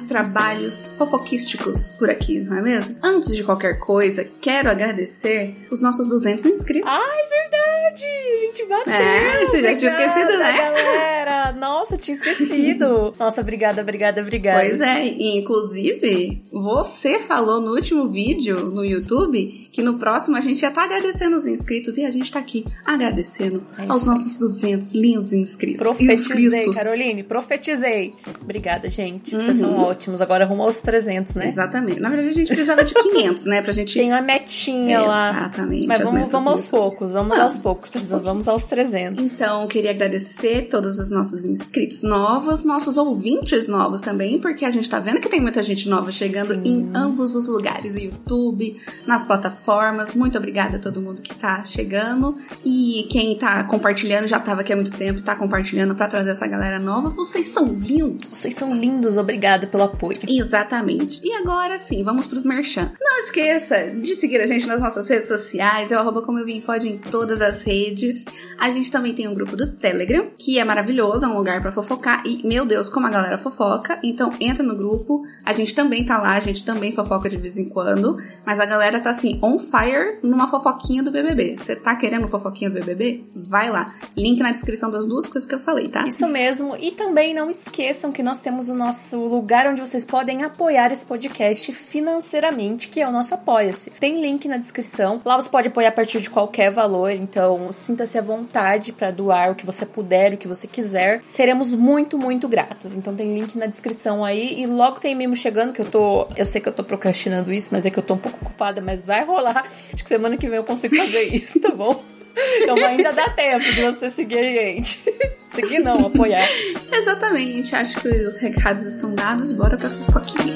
trabalhos fofoquísticos por aqui, não é mesmo? Antes de qualquer coisa, quero agradecer os nossos 200 inscritos. Ai, verdade! A gente bateu! Você já tinha esquecido, né? Galera! Nossa, tinha esquecido! Nossa, obrigada. Pois é, e inclusive, você falou no último vídeo no YouTube que no próximo a gente já tá agradecendo os inscritos e a gente tá aqui agradecendo aos nossos 200 lindos inscritos. Profetizei, Caroline, profetizei. Obrigada, gente. Vocês são ótimos. Agora rumo aos 300, né? Exatamente. Na verdade, a gente precisava de 500, né? Pra gente... Tem a metinha lá. Exatamente. Mas vamos aos poucos. Vamos aos 300. Então, queria agradecer todos os nossos inscritos novos, nossos ouvintes novos também, porque a gente tá vendo que tem muita gente nova chegando em ambos os lugares, no YouTube, nas plataformas. Muito obrigada a todo mundo que tá chegando. E quem tá compartilhando, já tava aqui há muito tempo, tá compartilhando pra trazer essa galera nova. Vocês são lindos. Vocês são lindos. Obrigada pelo apoio. Exatamente. E agora sim, vamos pros merchan. Não esqueça de seguir a gente nas nossas redes sociais. É o @comeuvimpod em todas as redes. A gente também tem um grupo do Telegram, que é maravilhoso, é um lugar pra fofocar. E, meu Deus, como a galera fofoca. Então, entra no grupo. A gente também tá lá, a gente também fofoca de vez em quando. Mas a galera tá assim, on fire, numa fofoquinha do BBB. Você tá querendo fofoquinha do BBB? Vai lá. Link na descrição das duas coisas que eu falei, tá? Isso mesmo. E também não esqueçam que nós temos o nosso lugar onde vocês podem apoiar esse podcast financeiramente, que é o nosso Apoia-se. Tem link na descrição. Lá você pode apoiar a partir de qualquer valor. Então, sinta-se à vontade pra doar o que você puder, o que você quiser. Seremos muito, muito gratas. Então, tem link na descrição aí. E logo tem mimo chegando, que eu sei que eu tô procrastinando isso, mas é que eu tô um pouco ocupada, mas vai rolar. Acho que semana que vem eu consigo fazer isso, tá bom? Então ainda dá tempo de você seguir a gente. Seguir não, apoiar. Exatamente, acho que os recados estão dados, bora pra fofoquinha.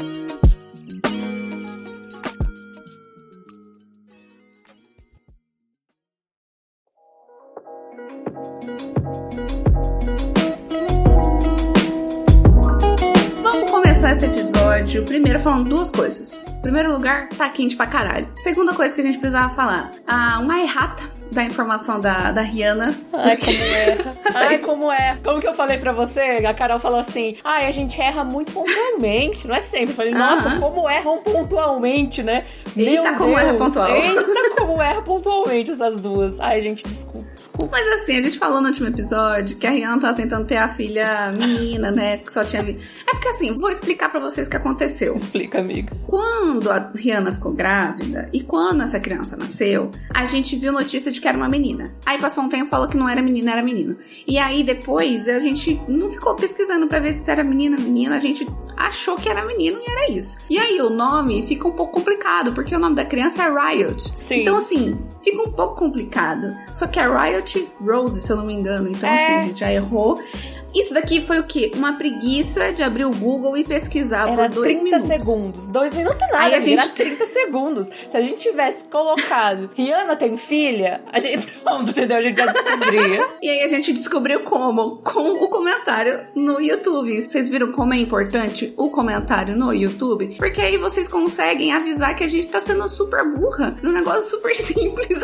Vamos começar esse episódio primeiro falando duas coisas. Em primeiro lugar, tá quente pra caralho. Segunda coisa que a gente precisava falar, uma errata da informação da Rihanna. Ai, como erra. Ai, como é. Como que eu falei pra você? A Carol falou assim, ai, a gente erra muito pontualmente. Não é sempre. Eu falei, nossa, como erram pontualmente, né? Eita, como erra pontual. Eita, como erra pontualmente essas duas. Ai, gente, desculpa. Mas assim, a gente falou no último episódio que a Rihanna tava tentando ter a filha menina, né? Que só tinha... É porque assim, vou explicar pra vocês o que aconteceu. Explica, amiga. Quando a Rihanna ficou grávida e quando essa criança nasceu, a gente viu notícia de que era uma menina. Aí passou um tempo e falou que não era menina, era menino. E aí depois a gente não ficou pesquisando pra ver se era menina, a gente achou que era menino e era isso. E aí o nome fica um pouco complicado, porque o nome da criança é Riot. Sim. Então assim, fica um pouco complicado. Só que é Riot Rose, se eu não me engano. Então assim, a gente já errou. Isso daqui foi o quê? Uma preguiça de abrir o Google e pesquisar era por 2 minutos. 30 segundos. 2 minutos nada, aí a gente... era 30 segundos. Se a gente tivesse colocado Rihanna tem filha, a gente... Pronto, entendeu? A gente já descobria. E aí a gente descobriu como? Com o comentário no YouTube. Vocês viram como é importante o comentário no YouTube? Porque aí vocês conseguem avisar que a gente tá sendo super burra num negócio super simples.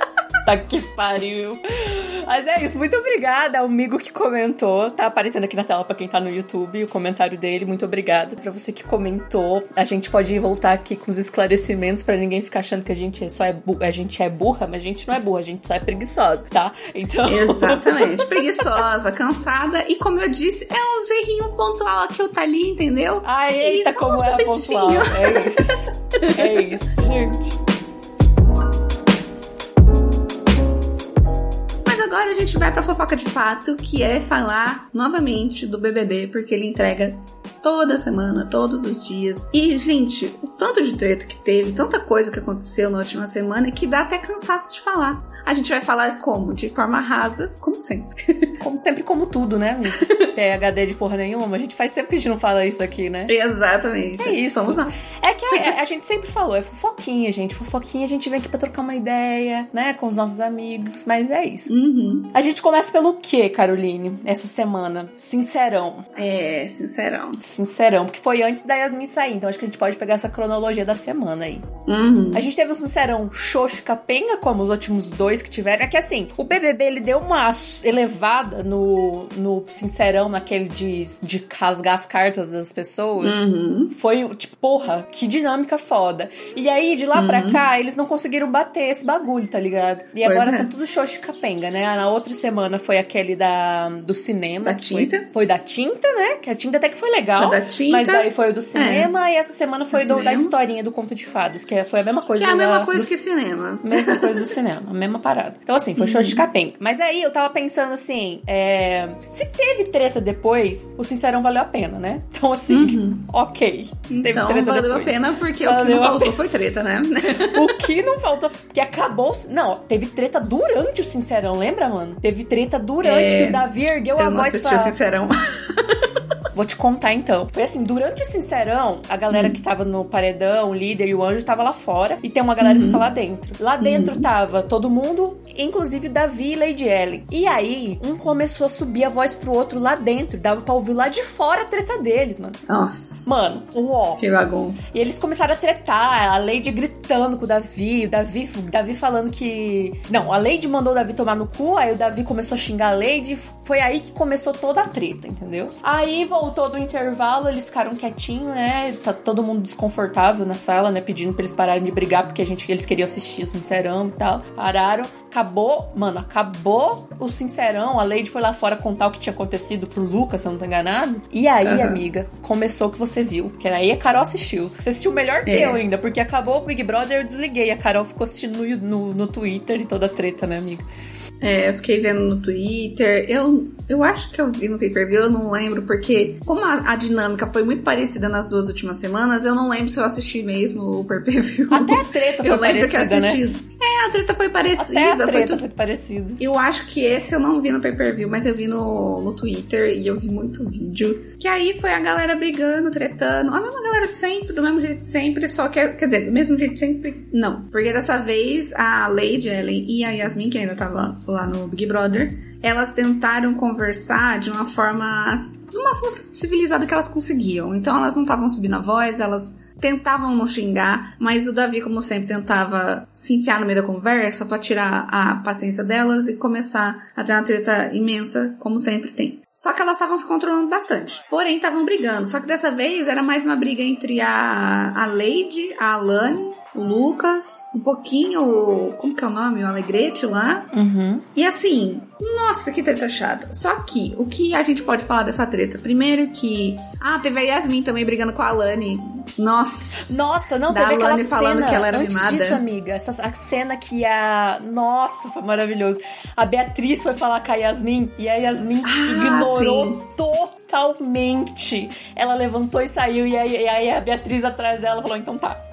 Tá que pariu. Mas é isso, muito obrigada ao amigo que comentou. Tá aparecendo aqui na tela pra quem tá no YouTube o comentário dele. Muito obrigada pra você que comentou. A gente pode voltar aqui com os esclarecimentos pra ninguém ficar achando que a gente é burra, mas a gente não é burra, a gente só é preguiçosa, tá? Então... Exatamente, preguiçosa, cansada e como eu disse, é uns errinhos pontual aqui ou tá ali, entendeu? Ai, eita, isso, como é pontual. É isso. É isso, gente. Agora a gente vai pra fofoca de fato, que é falar novamente do BBB, porque ele entrega toda semana, todos os dias. E, gente, o tanto de treta que teve, tanta coisa que aconteceu na última semana, que dá até cansaço de falar. A gente vai falar como? De forma rasa, como sempre. Como sempre, como tudo, né? PHD de porra nenhuma. A gente faz tempo que a gente não fala isso aqui, né? Exatamente. É isso. Somos nós. É que a gente sempre falou, é fofoquinha, gente. Fofoquinha, a gente vem aqui pra trocar uma ideia, né? Com os nossos amigos. Mas é isso. Uhum. A gente começa pelo quê, Caroline? Essa semana? Sincerão. Sincerão. Sincerão, porque foi antes da Yasmin sair. Então acho que a gente pode pegar essa cronologia da semana aí. A gente teve um Sincerão xoxo capenga, como os últimos 2 que tiveram. É que assim, o BBB, ele deu uma elevada no Sincerão, naquele de rasgar as cartas das pessoas. Foi, tipo, porra, que dinâmica foda. E aí, de lá pra cá, eles não conseguiram bater esse bagulho, tá ligado? E agora tá tudo xoxo capenga, né? Na outra semana foi aquele do cinema. Da tinta. Foi da tinta, né? Que a tinta até que foi legal. Foi da tinta. Mas daí foi o do cinema. E essa semana foi da historinha do Conto de Fadas, que foi a mesma coisa. Que é a mesma coisa que cinema. Mesma coisa do cinema, a mesma parada. Então, assim, foi xoxo capenga. Mas aí eu tava pensando assim, se teve treta depois, o Sincerão valeu a pena, né? Então, assim, ok. Se teve então, treta valeu depois. a pena porque o que não faltou foi treta, né? O que não faltou, que acabou... Não, teve treta durante o Sincerão, lembra, mano? Teve treta durante que o Davi ergueu a voz pra... Eu não assisti o Sincerão. Vou te contar, então. Foi assim, durante o Sincerão, a galera que tava no paredão, o líder e o anjo, tava lá fora. E tem uma galera que fica lá dentro. Lá dentro tava todo mundo, inclusive o Davi e Lady Ellen. E aí, um começou a subir a voz pro outro lá dentro. Dava pra ouvir lá de fora a treta deles, mano. Nossa. Mano, uó. Que bagunça. E eles começaram a tretar, a Lady gritando com o Davi falando que... Não, a Lady mandou o Davi tomar no cu, aí o Davi começou a xingar a Lady. Foi aí que começou toda a treta, entendeu? Aí voltou do intervalo, eles ficaram quietinhos, né? Tá todo mundo desconfortável na sala, né? Pedindo pra eles pararem de brigar, porque eles queriam assistir o Sincerão e tal. Pararam. Acabou o Sincerão. A Lady foi lá fora contar o que tinha acontecido pro Lucas, se eu não tô enganado. E aí, amiga, começou o que você viu. Que aí a Carol assistiu. Você assistiu melhor que eu ainda, porque acabou o Big Brother, eu desliguei. A Carol ficou assistindo no Twitter e toda a treta, né, amiga? Eu fiquei vendo no Twitter. Eu acho que eu vi no pay-per-view, eu não lembro, porque como a dinâmica foi muito parecida nas 2 últimas semanas, eu não lembro se eu assisti mesmo o pay-per-view. Até a treta foi parecida, né? A treta foi parecida. Até a treta foi parecida. Eu acho que esse eu não vi no pay-per-view, mas eu vi no Twitter e eu vi muito vídeo. Que aí foi a galera brigando, tretando. A mesma galera de sempre, do mesmo jeito de sempre, só que, quer dizer, do mesmo jeito de sempre, não. Porque dessa vez a Lady Ellen e a Yasmin, que ainda tava lá no Big Brother, elas tentaram conversar de uma forma no máximo civilizada que elas conseguiam. Então elas não estavam subindo a voz, elas tentavam não xingar, mas o Davi, como sempre, tentava se enfiar no meio da conversa pra tirar a paciência delas e começar a ter uma treta imensa, como sempre tem. Só que elas estavam se controlando bastante. Porém, estavam brigando. Só que dessa vez era mais uma briga entre a Lady, a Alane, o Lucas, um pouquinho, como que é o nome? O Alegrete lá. E assim, nossa, que treta chata. Só que, o que a gente pode falar dessa treta? Primeiro que, teve a Yasmin também brigando com a Alane. Nossa, não, teve aquela cena falando que ela era antes mimada. Disso, amiga, a cena que nossa, foi maravilhoso. A Beatriz foi falar com a Yasmin e a Yasmin ignorou totalmente. Ela levantou e saiu e aí a Beatriz atrás dela falou, então tá.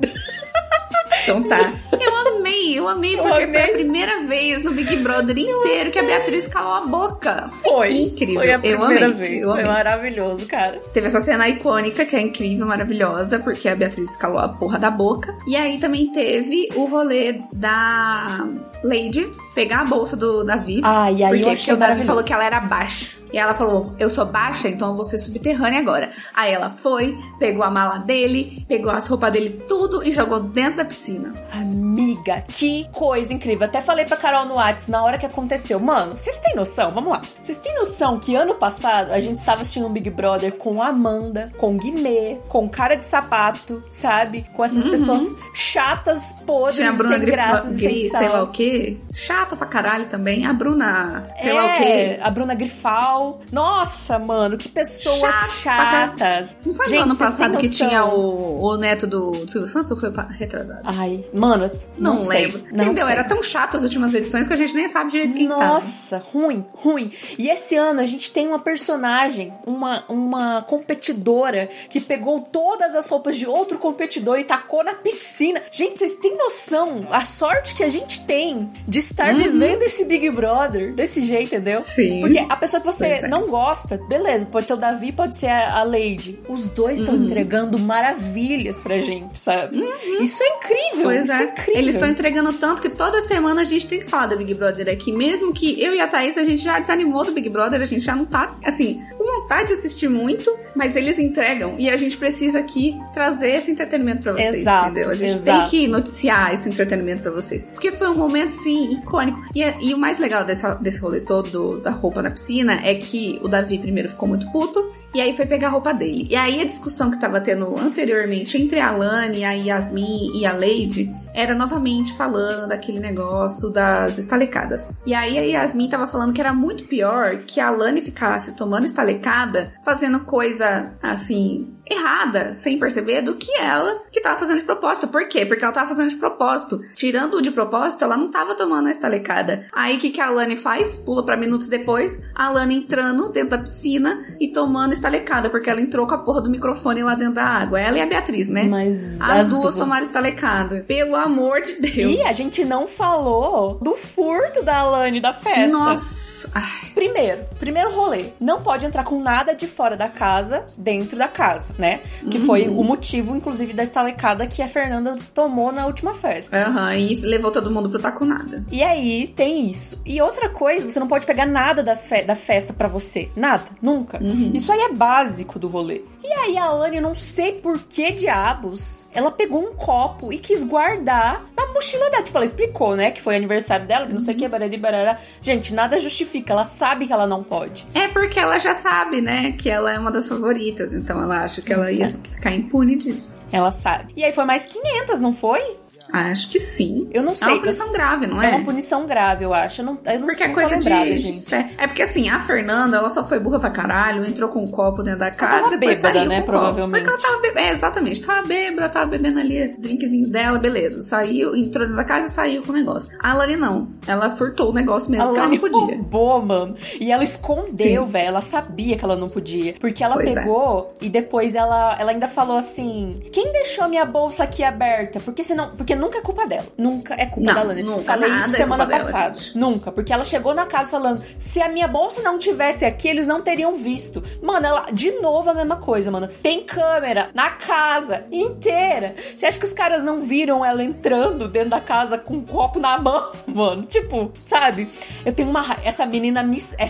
Então tá. Eu amei porque foi a primeira vez no Big Brother inteiro que a Beatriz calou a boca. Foi incrível. Foi a primeira vez. Foi maravilhoso, cara. Teve essa cena icônica que é incrível, maravilhosa, porque a Beatriz calou a porra da boca. E aí também teve o rolê da Lady pegar a bolsa do Davi. E aí porque o Davi falou que ela era baixa. E ela falou, eu sou baixa, então eu vou ser subterrânea agora. Aí ela foi, pegou a mala dele, pegou as roupas dele, tudo e jogou dentro da piscina. Amiga, que coisa incrível. Até falei pra Carol no WhatsApp na hora que aconteceu. Mano, vocês têm noção? Vamos lá. Vocês têm noção que ano passado a gente estava assistindo um Big Brother com a Amanda, com Guimê, com Cara de Sapato, sabe? Com essas pessoas chatas, podres, sem graça, sem sal. Sei lá o quê. Chata pra caralho também. A Bruna, sei lá o quê. A Bruna Grifal. Nossa, mano, que pessoas chatas. Não foi no ano passado que tinha o neto do Silvio Santos ou foi retrasado? Ai, mano, não lembro. Entendeu? Era tão chato as últimas edições que a gente nem sabe direito quem tava. Nossa, ruim. E esse ano a gente tem uma personagem, uma competidora que pegou todas as roupas de outro competidor e tacou na piscina. Gente, vocês têm noção? A sorte que a gente tem de estar vivendo esse Big Brother desse jeito, entendeu? Sim. Porque a pessoa que você você não gosta, beleza, pode ser o Davi, pode ser a Lady. Os dois estão entregando maravilhas pra gente, sabe? Isso é incrível, Pois isso é é. incrível. Eles estão entregando tanto que toda semana a gente tem que falar do Big Brother aqui. Mesmo que eu e a Thaís, a gente já desanimou do Big Brother, a gente já não tá, assim, com vontade de assistir muito, mas eles entregam. E a gente precisa aqui trazer esse entretenimento pra vocês, entendeu? A gente tem que noticiar esse entretenimento pra vocês. Porque foi um momento, sim, icônico. E o mais legal desse rolê todo da roupa na piscina é que o Davi primeiro ficou muito puto, e aí foi pegar a roupa dele. E aí a discussão que tava tendo anteriormente entre a Alane, a Yasmin e a Lady era novamente falando daquele negócio das estalecadas. E aí a Yasmin tava falando que era muito pior que a Alane ficasse tomando estalecada, fazendo coisa, assim, errada, sem perceber, do que ela que tava fazendo de propósito. Por quê? Porque ela tava fazendo de propósito. Tirando o de propósito, ela não tava tomando a estalecada. Aí o que a Alane faz? Pula pra minutos depois, a Alane entrando dentro da piscina e tomando estalecada, porque ela entrou com a porra do microfone lá dentro da água. Ela e a Beatriz, né? Mas as duas tomaram estalecada. Pelo amor de Deus. E a gente não falou do furto da Alane da festa. Nossa. Ai. Primeiro rolê. Não pode entrar com nada de fora da casa, dentro da casa, né? Que foi o motivo, inclusive, da estalecada que a Fernanda tomou na última festa. E levou todo mundo pro taco nada. E aí, tem isso. E outra coisa, você não pode pegar nada da festa pra você. Nada. Nunca. Isso aí é básico do rolê. E aí, a Alane, não sei por que diabos, ela pegou um copo e quis guardar na mochila dela. Tipo, ela explicou, né? Que foi aniversário dela, que não sei o que, barari, barará. Gente, nada justifica. Ela sabe que ela não pode. É porque ela já sabe, né? Que ela é uma das favoritas. Então ela acha que ela ia ficar impune disso. Ela sabe. E aí foi mais 500, não foi? Acho que sim. Eu não sei. É uma punição grave, não é? É uma punição grave, eu acho. Eu não porque sei é coisa lembrada, gente. É porque assim, a Fernanda, ela só foi burra pra caralho, entrou com um copo dentro da casa e depois bêbada, saiu né, com provavelmente. Porque ela tava bebendo, exatamente. Tava bêbada, tava bebendo ali o drinkzinho dela, beleza. Saiu, entrou dentro da casa e saiu com o negócio. A Alane não. Ela furtou o negócio mesmo, que ela não podia. Roubou, mano. E ela escondeu, velho. Ela sabia que ela não podia. Porque ela pegou e depois ela ainda falou assim: quem deixou minha bolsa aqui aberta? Porque nunca é culpa dela. Nunca é culpa da Alane. Falei isso semana passada. Nunca. Porque ela chegou na casa falando: se a minha bolsa não tivesse aqui, eles não teriam visto. Mano, ela, de novo a mesma coisa, mano. Tem câmera na casa inteira. Você acha que os caras não viram ela entrando dentro da casa com um copo na mão, mano? Tipo, sabe? Eu tenho uma... Essa menina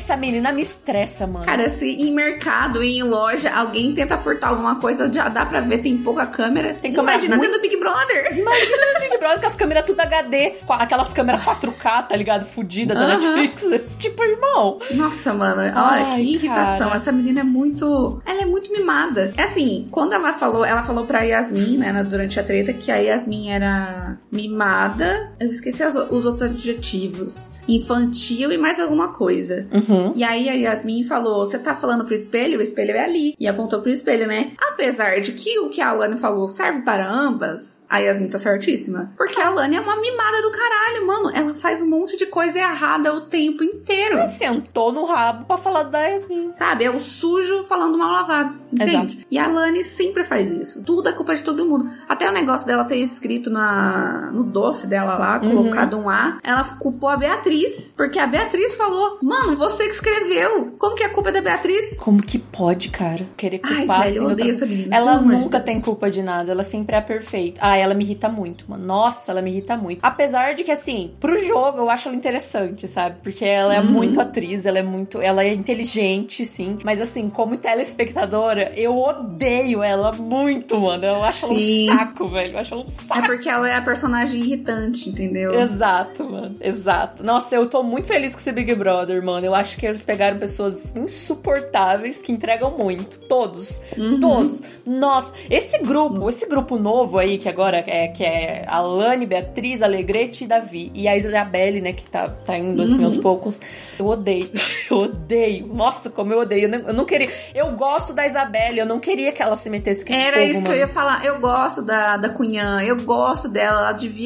me estressa, mano. Cara, se em mercado e em loja alguém tenta furtar alguma coisa, já dá pra ver, tem pouca câmera. Tem câmera. Imagina dentro do Big Brother. Imagina no Big Brother com as câmeras tudo HD, com aquelas câmeras 4K, tá ligado? Fudida da Netflix. Tipo, irmão. Nossa, mano. Olha, que irritação. Cara. Essa menina é muito... Ela é muito mimada. É assim, quando ela falou pra Yasmin, né, durante a treta, que a Yasmin era mimada. Eu esqueci os outros adjetivos. Infantil e mais alguma coisa. E aí a Yasmin falou, você tá falando pro espelho? O espelho é ali. E apontou pro espelho, né? Apesar de que o que a Alane falou serve para ambas, a Yasmin tá certíssima. Porque a Alane é uma mimada do caralho, mano. Ela faz um monte de coisa errada o tempo inteiro. Ela sentou no rabo pra falar da Yasmin. Sabe? É o sujo falando mal lavado. Entende? Exato. E a Alane sempre faz isso. Tudo é culpa de todo mundo. Até o negócio dela ter escrito no doce dela lá, colocado um A, ela culpou a Beatriz. Porque a Beatriz falou, mano, você que escreveu. Como que a culpa é da Beatriz? Como que pode, cara? Querer culpar assim. Eu odeio essa menina. Ela nunca tem culpa de nada. Ela sempre é perfeita. Ela me irrita muito, mano. Nossa, ela me irrita muito. Apesar de que, assim, pro jogo eu acho ela interessante, sabe? Porque ela é muito atriz, ela é inteligente, sim. Mas, assim, como telespectadora, eu odeio ela muito, mano. Eu acho ela um saco, velho. Eu acho ela um saco. É porque ela é a personagem irritante, entendeu? Exato, mano. Exato. Nossa, eu tô muito feliz com esse Big Brother, mano. Eu acho que eles pegaram pessoas insuportáveis que entregam muito. Todos. Todos. Nossa, esse grupo novo aí, que agora que é a Alane, Beatriz, Alegrete e Davi. E a Isabelle, né, que tá indo assim aos poucos. Eu odeio. Eu odeio. Nossa, como eu odeio. Eu não queria... Eu gosto da Isabelle, eu não queria que ela se metesse com esse povo, Era isso mano. que eu ia falar. Eu gosto da Cunhã, eu gosto dela. Ela devia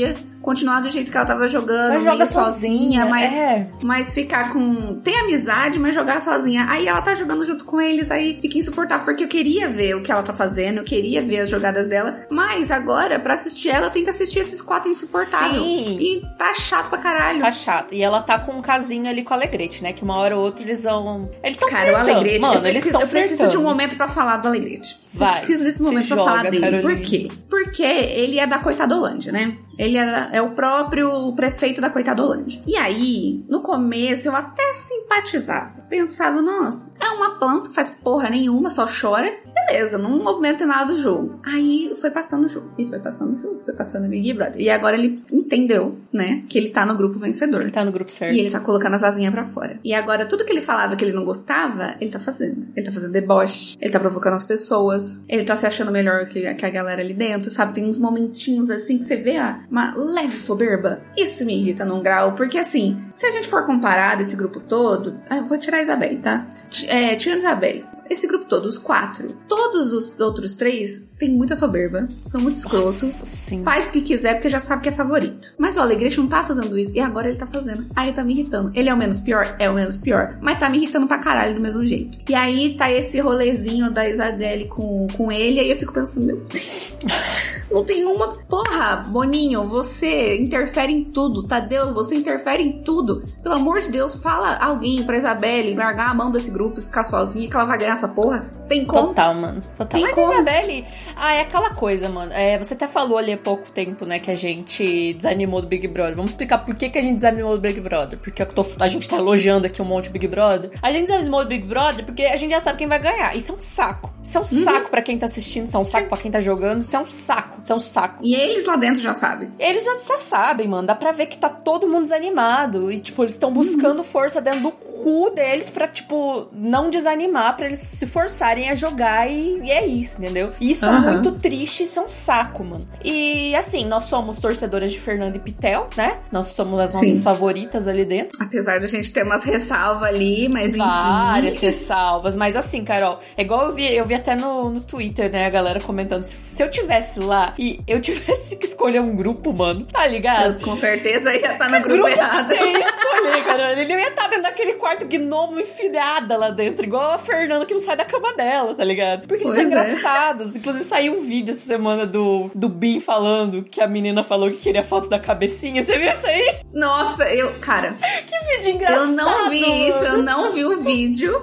continuar do jeito que ela tava jogando, mas joga sozinha, mas ficar com... Tem amizade, mas jogar sozinha. Aí ela tá jogando junto com eles, aí fica insuportável, porque eu queria ver o que ela tá fazendo, eu queria ver as jogadas dela, mas agora, pra assistir ela, eu tenho que assistir esses 4 insuportáveis. Sim. E tá chato pra caralho. Tá chato. E ela tá com um casinho ali com o Alegrete, né? Que uma hora ou outra eles vão... Eles estão flertando. Cara, o Alegrete... Mano, eles estão flertando. Eu preciso de um momento pra falar do Alegrete. Vai. Eu preciso desse momento pra falar dele. Carolina. Por quê? Porque ele é da Coitadolândia, né? Ele é o próprio prefeito da Coitadolândia. E aí, no começo, eu até simpatizava. Pensava, nossa, é uma planta, faz porra nenhuma, só chora. Beleza, não movimenta nada do jogo. Aí foi passando o jogo. E foi passando o jogo. Foi passando o Big Brother. E agora ele entendeu, né? Que ele tá no grupo vencedor. Ele tá no grupo certo. E ele tá colocando as asinhas pra fora. E agora, tudo que ele falava que ele não gostava, ele tá fazendo. Ele tá fazendo deboche. Ele tá provocando as pessoas. Ele tá se achando melhor que a galera ali dentro, sabe? Tem uns momentinhos assim que você vê uma leve soberba. Isso me irrita num grau. Porque assim, se a gente for comparar esse grupo todo... Eu vou tirar a Isabelle, tá? Tirando a Isabelle. Esse grupo todo, os 4. Todos os outros 3 têm muita soberba. São muito escrotos. Faz o que quiser porque já sabe que é favorito. Mas o Alegrete não tá fazendo isso. E agora ele tá fazendo. Aí tá me irritando. Ele é o menos pior? É o menos pior. Mas tá me irritando pra caralho do mesmo jeito. E aí tá esse rolezinho da Isabelle com ele. Aí eu fico pensando, meu Deus... Não tem uma... Porra, Boninho, você interfere em tudo. Tadeu, você interfere em tudo. Pelo amor de Deus, fala alguém pra Isabelle largar a mão desse grupo e ficar sozinha que ela vai ganhar essa porra. Tem como? Total, mano. Total. Mas a Isabelle... é aquela coisa, mano. Você até falou ali há pouco tempo, né, que a gente desanimou do Big Brother. Vamos explicar por que a gente desanimou do Big Brother. Porque a gente tá elogiando aqui um monte de Big Brother. A gente desanimou do Big Brother porque a gente já sabe quem vai ganhar. Isso é um saco. Isso é um saco pra quem tá assistindo. Isso é um saco pra quem tá jogando. Isso é um saco. Isso é um saco. E eles lá dentro já sabem. Eles já sabem, mano. Dá pra ver que tá todo mundo desanimado. E, tipo, eles estão buscando força dentro do cu deles pra, tipo, não desanimar, pra eles se forçarem a jogar e é isso, entendeu? E isso é muito triste, isso é um saco, mano. E, assim, nós somos torcedoras de Fernanda e Pitel, né? Nós somos as nossas favoritas ali dentro. Apesar da gente ter umas ressalvas ali, mas enfim. Várias ressalvas. Mas assim, Carol, é igual eu vi até no Twitter, né? A galera comentando. Se eu tivesse lá e eu tivesse que escolher um grupo, mano, tá ligado? Eu, com certeza ia estar no grupo errado. Você ia escolher, cara. Ele ia estar dentro daquele quarto gnomo enfiada lá dentro, igual a Fernanda que não sai da cama dela, tá ligado? Porque isso é engraçado. Inclusive saiu um vídeo essa semana do Bin falando que a menina falou que queria foto da cabecinha. Você viu isso aí? Nossa, cara... Que vídeo engraçado. Eu não vi isso, eu não vi o vídeo.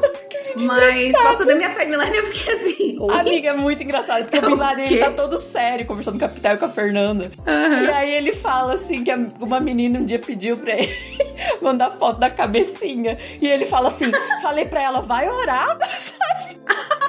Mas passou da minha timeline e eu fiquei assim... Oi? Amiga, é muito engraçado, porque o Bin Laden, ele tá todo sério, conversando com a Pitel e com a Fernanda. E aí ele fala assim, que uma menina um dia pediu pra ele mandar foto da cabecinha. E ele fala assim, falei pra ela, vai orar, sabe?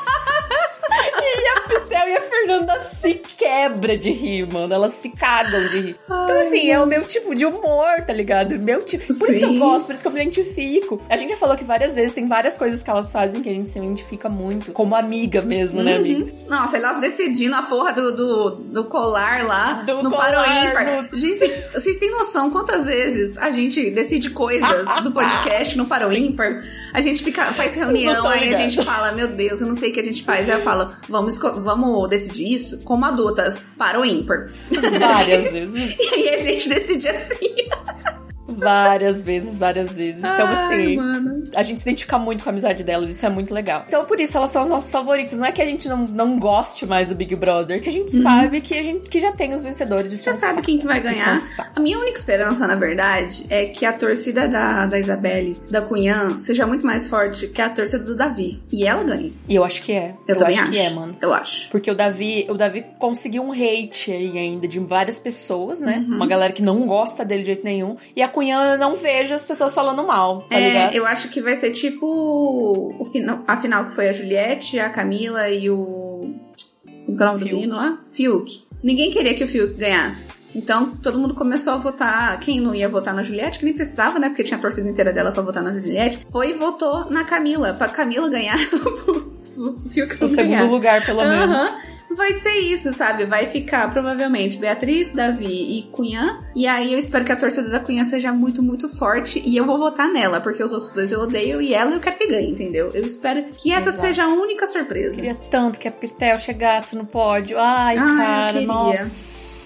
E a Pitel e a Fernanda se quebra de rir, mano. Elas se cagam de rir. Então, assim, é o meu tipo de humor, tá ligado? Meu tipo. Por isso que eu gosto, por isso que eu me identifico. A gente já falou que várias vezes tem várias coisas que elas fazem que a gente se identifica muito. Como amiga mesmo, né, amiga? Nossa, elas decidindo a porra do colar lá no Paro Ímpar. Gente, vocês têm noção quantas vezes a gente decide coisas do podcast no Paro Ímpar? A gente faz reunião, aí a gente fala, meu Deus, eu não sei o que a gente faz. Aí eu falo, vamos decidir isso como adultas, Paro Ímpar. Várias vezes. E aí a gente decide assim. Várias vezes. Então, assim, mano, a gente se identifica muito com a amizade delas, isso é muito legal. Então, por isso, elas são as nossas favoritas. Não é que a gente não goste mais do Big Brother, que a gente sabe que já tem os vencedores. Você sabe quem que vai ganhar. A minha única esperança, na verdade, é que a torcida da Isabelle, da Cunhã, seja muito mais forte que a torcida do Davi. E ela ganha. E eu acho que é. Eu também acho que é, mano. Eu acho. Porque o Davi conseguiu um hate aí ainda de várias pessoas, né? Uma galera que não gosta dele de jeito nenhum. E a Cunhã, eu não vejo as pessoas falando mal, tá ligado? Eu acho que vai ser tipo a final que foi a Juliette, a Camila e o... Como é o nome do menino lá? Fiuk. Ninguém queria que o Fiuk ganhasse. Então, todo mundo começou a votar. Quem não ia votar na Juliette, que nem precisava, né? Porque tinha a torcida inteira dela pra votar na Juliette. Foi e votou na Camila. Pra Camila ganhar o Fiuk. O segundo lugar, pelo menos. Vai ser isso, sabe? Vai ficar, provavelmente, Beatriz, Davi e Cunhã. E aí eu espero que a torcida da Cunhã seja muito, muito forte. E eu vou votar nela, porque os outros dois eu odeio. E ela eu quero que ganhe, entendeu? Eu espero que essa seja a única surpresa. Eu queria tanto que a Pitel chegasse no pódio. Ai, cara, nossa.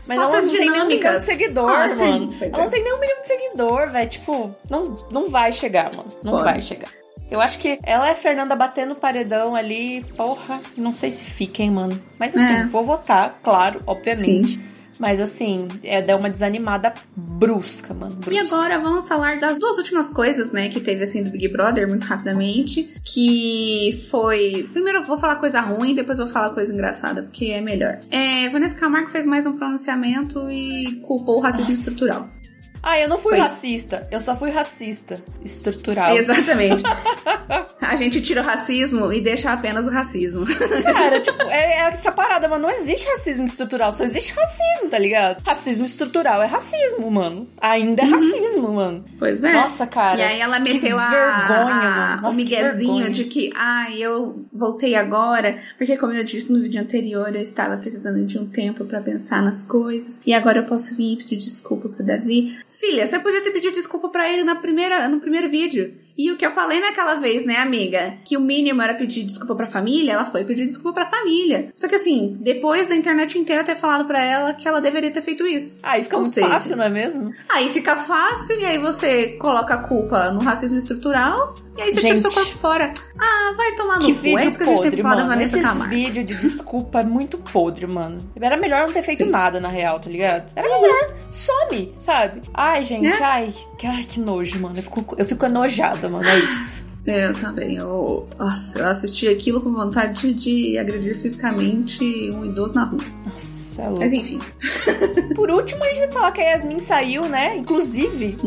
Mas ela não tem nem 1 milhão de seguidor, mano. Sim, ela não tem nem 1 milhão de seguidor, velho. Tipo, não vai chegar, mano. Não vai chegar. Eu acho que ela é Fernanda batendo o paredão ali. Porra, não sei se fica, hein, mano. Mas assim, vou votar, claro, obviamente. Sim. Mas assim, deu uma desanimada brusca, mano. Brusca. E agora vamos falar das 2 últimas coisas, né, que teve assim do Big Brother, muito rapidamente. Que foi... Primeiro eu vou falar coisa ruim, depois eu vou falar coisa engraçada, porque é melhor. Vanessa Camargo fez mais um pronunciamento e culpou o racismo estrutural. Eu não fui racista. Eu só fui racista estrutural. Exatamente. A gente tira o racismo e deixa apenas o racismo. Cara, tipo, é essa parada, mano. Não existe racismo estrutural, só existe racismo, tá ligado? Racismo estrutural é racismo, mano. Ainda é racismo, mano. Pois é. Nossa, cara. E aí ela meteu o miguezinho de que, eu voltei agora, porque como eu disse no vídeo anterior, eu estava precisando de um tempo pra pensar nas coisas. E agora eu posso vir e pedir desculpa pro Davi. Filha, você podia ter pedido desculpa pra ele no primeiro vídeo. E o que eu falei naquela vez, né, amiga? Que o mínimo era pedir desculpa pra família, ela foi pedir desculpa pra família. Só que assim, depois da internet inteira ter falado pra ela que ela deveria ter feito isso. Aí fica muito fácil, não é mesmo? Aí fica fácil, e aí você coloca a culpa no racismo estrutural, e aí você tira o seu corpo fora. Vai tomar no cu. É isso que a gente tem que falar da Vanessa Camargo. Esse vídeo de desculpa é muito podre, mano. Era melhor não ter feito nada, na real, tá ligado? Era melhor. Some, sabe? Ai, gente, que nojo, mano. Eu fico enojada, mano, é isso. Eu também. Eu assisti aquilo com vontade de agredir fisicamente um idoso na rua. Nossa, é louco. Mas enfim. Por último, a gente tem que falar que a Yasmin saiu, né? Inclusive,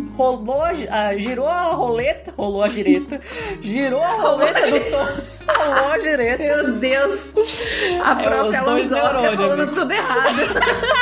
girou a roleta. Rolou a gireta. Girou a roleta do Tom. Rolou a gireta. Meu Deus. A própria Luzória falando tudo errado.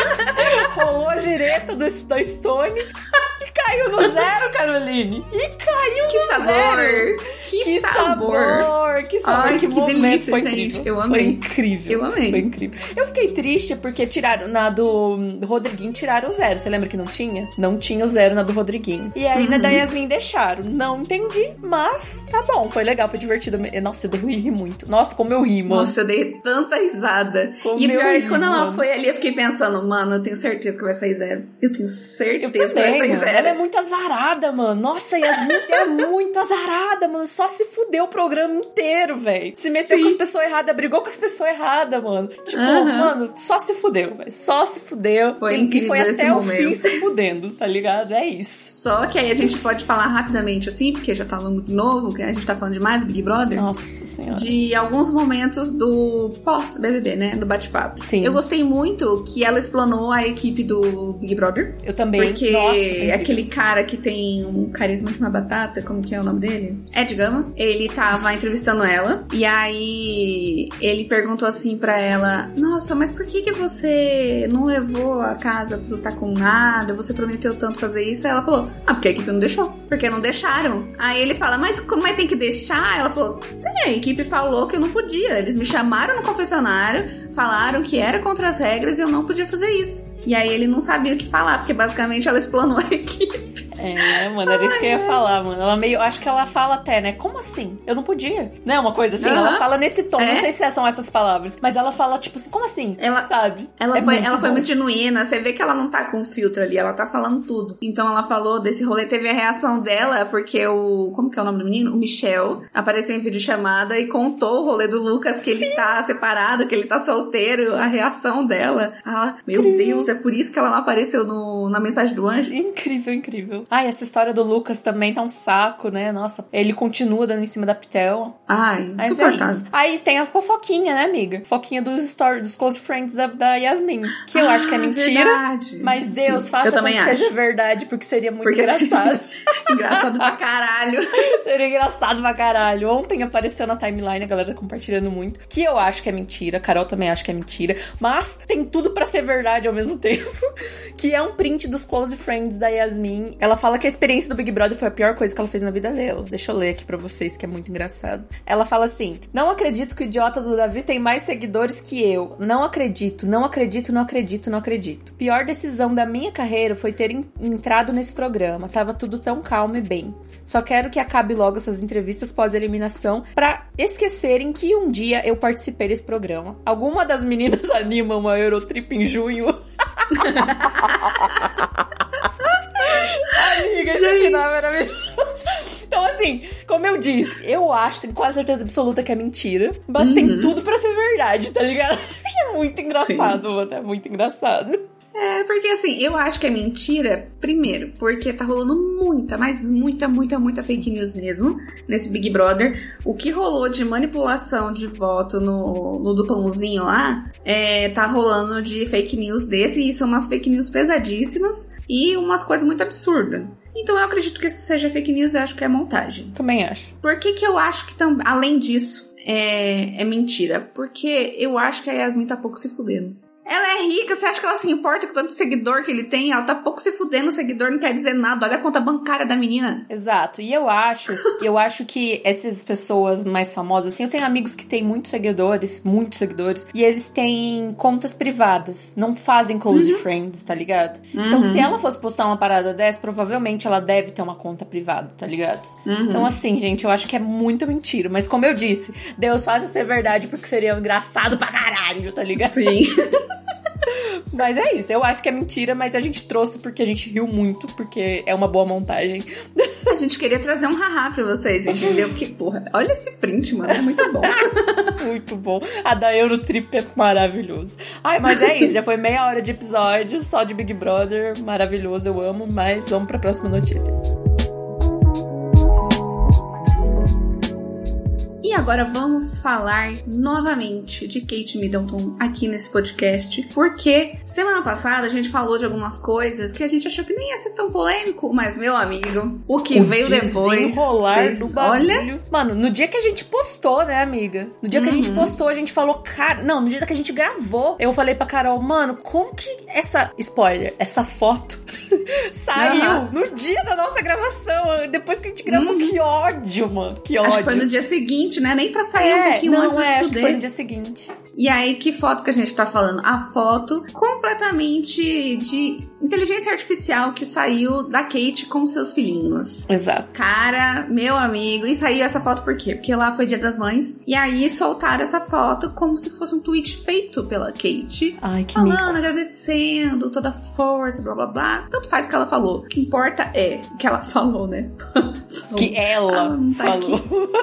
Rolou a gireta da Stone. Caiu no 0, Caroline. E caiu no 0. Que sabor. Que sabor. Ai, que momento. delícia, Foi gente. incrível. Eu amei. Foi incrível. Eu amei. Foi incrível. Eu fiquei triste porque tiraram na do Rodriguinho, tiraram o 0. Você lembra que não tinha? Não tinha o 0 na do Rodriguinho. E aí na da Yasmin deixaram. Não entendi, mas tá bom. Foi legal, foi divertido. Nossa, eu ri muito. Nossa, como eu ri, mano. Nossa, eu dei tanta risada. E pior é que quando ela foi ali, eu fiquei pensando, mano, eu tenho certeza que vai sair 0. Eu tenho certeza que vai sair 0. Ela é muito azarada, mano. Nossa, Yasmin é muito azarada, mano. Só se fudeu o programa inteiro, velho. Se meteu com as pessoas erradas, brigou com as pessoas erradas, mano. Tipo, mano, só se fudeu, velho. Só se fudeu. Foi incrível. E foi até o momento. fim se fudendo, tá ligado? É isso. Só que aí a gente pode falar rapidamente, assim, porque já tá muito novo, que a gente tá falando demais, Big Brother. Nossa senhora. De alguns momentos do pós-BBB, né? Do bate-papo. Sim. Eu gostei muito que ela explanou a equipe do Big Brother. Eu também. Porque aquele cara que tem um carisma de uma batata, como que é o nome dele? Ed Gama. Ele tava entrevistando ela. E aí ele perguntou assim pra ela: nossa, mas por que você não levou a casa pro Tá Com Nada? Você prometeu tanto fazer isso? Aí ela falou: porque a equipe não deixou. Porque não deixaram. Aí ele fala: mas como é que tem que deixar? Ela falou: a equipe falou que eu não podia. Eles me chamaram no confessionário, falaram que era contra as regras e eu não podia fazer isso. E aí ele não sabia o que falar, porque basicamente ela explanou a equipe. Mano, era isso que eu ia falar, mano. Ela meio, acho que ela fala até, né? Como assim? Eu não podia. Né? Uma coisa assim, ela fala nesse tom, não sei se são essas palavras, mas ela fala tipo assim, como assim? Ela, sabe? Ela foi muito genuína, você vê que ela não tá com filtro ali, ela tá falando tudo. Então ela falou desse rolê, teve a reação dela, porque como que é o nome do menino? O Michel apareceu em videochamada e contou o rolê do Lucas, que ele tá separado, que ele tá solteiro, a reação dela. Meu Deus, é por isso que ela não apareceu na mensagem do anjo. Incrível, incrível. Essa história do Lucas também tá um saco, né? Nossa, ele continua dando em cima da Pitel. Mas insuportável. Aí tem a fofoquinha, né, amiga? Fofoquinha dos close friends da Yasmin. Que eu acho que é mentira. Verdade. Mas Deus, faça com que seja verdade, porque seria muito engraçado. Engraçado pra caralho. Seria engraçado pra caralho. Ontem apareceu na timeline a galera compartilhando muito. Que eu acho que é mentira. A Carol também acha que é mentira. Mas tem tudo pra ser verdade ao mesmo tempo. Que é um print dos close friends da Yasmin. Ela fala que a experiência do Big Brother foi a pior coisa que ela fez na vida dela. Deixa eu ler aqui pra vocês, que é muito engraçado. Ela fala assim: não acredito que o idiota do Davi tem mais seguidores que eu. Não acredito, não acredito, não acredito, não acredito. Pior decisão da minha carreira foi ter entrado nesse programa. Tava tudo tão calmo e bem. Só quero que acabe logo essas entrevistas pós-eliminação pra esquecerem que um dia eu participei desse programa. Alguma das meninas anima uma Eurotrip em junho? Amiga, esse final é maravilhoso. Então, assim, como eu disse, eu acho, tenho quase certeza absoluta que é mentira, mas tem tudo pra ser verdade, tá ligado? É muito engraçado, mano, é muito engraçado. É, porque assim, eu acho que é mentira, primeiro, porque tá rolando muita, mas muita fake news mesmo, nesse Big Brother. O que rolou de manipulação de voto no do pãozinho lá, tá rolando de fake news desse, e são umas fake news pesadíssimas, e umas coisas muito absurdas. Então eu acredito que isso seja fake news, eu acho que é montagem. Também acho. Por que eu acho que, além disso, é mentira? Porque eu acho que a Yasmin tá pouco se fudendo. Ela é rica, você acha que ela se importa com tanto seguidor que ele tem? Ela tá pouco se fudendo, o seguidor não quer dizer nada. Olha a conta bancária da menina. Exato, e eu acho que essas pessoas mais famosas, assim, eu tenho amigos que têm muitos seguidores, e eles têm contas privadas, não fazem close friends, tá ligado? Então, se ela fosse postar uma parada dessa, provavelmente ela deve ter uma conta privada, tá ligado? Então, assim, gente, eu acho que é muita mentira, mas como eu disse, Deus faça ser verdade porque seria engraçado pra caralho, tá ligado? Sim. Mas é isso, eu acho que é mentira, mas a gente trouxe porque a gente riu muito, porque é uma boa montagem. A gente queria trazer um haha pra vocês, entendeu? Porque, porra, olha esse print, mano, é muito bom. Muito bom. A da Eurotrip é maravilhoso. Ai, mas é isso, já foi meia hora de episódio, só de Big Brother, maravilhoso, eu amo, mas vamos pra próxima notícia. E agora vamos falar novamente de Kate Middleton aqui nesse podcast, porque semana passada a gente falou de algumas coisas que a gente achou que nem ia ser tão polêmico, mas, meu amigo, o que veio depois... Desenrolar do bagulho. Olha... Mano, no dia que a gente postou, né, amiga? No dia que a gente postou, a gente falou, cara... Não, no dia que a gente gravou, eu falei pra Carol, mano, como que essa... Spoiler, essa foto saiu no dia da nossa gravação, depois que a gente gravou. Que ódio, mano, que ódio. Acho que foi no dia seguinte, né? Nem pra sair um pouquinho antes do acho que foi no dia seguinte. E aí, que foto que a gente tá falando? A foto completamente de inteligência artificial que saiu da Kate com seus filhinhos. Exato. Cara, meu amigo. E saiu essa foto por quê? Porque lá foi Dia das Mães. E aí soltaram essa foto como se fosse um tweet feito pela Kate. Ai, que falando, mico. Agradecendo toda a força, blá blá blá. Tanto faz o que ela falou. O que importa é o que ela falou, né? Que ela tá falou.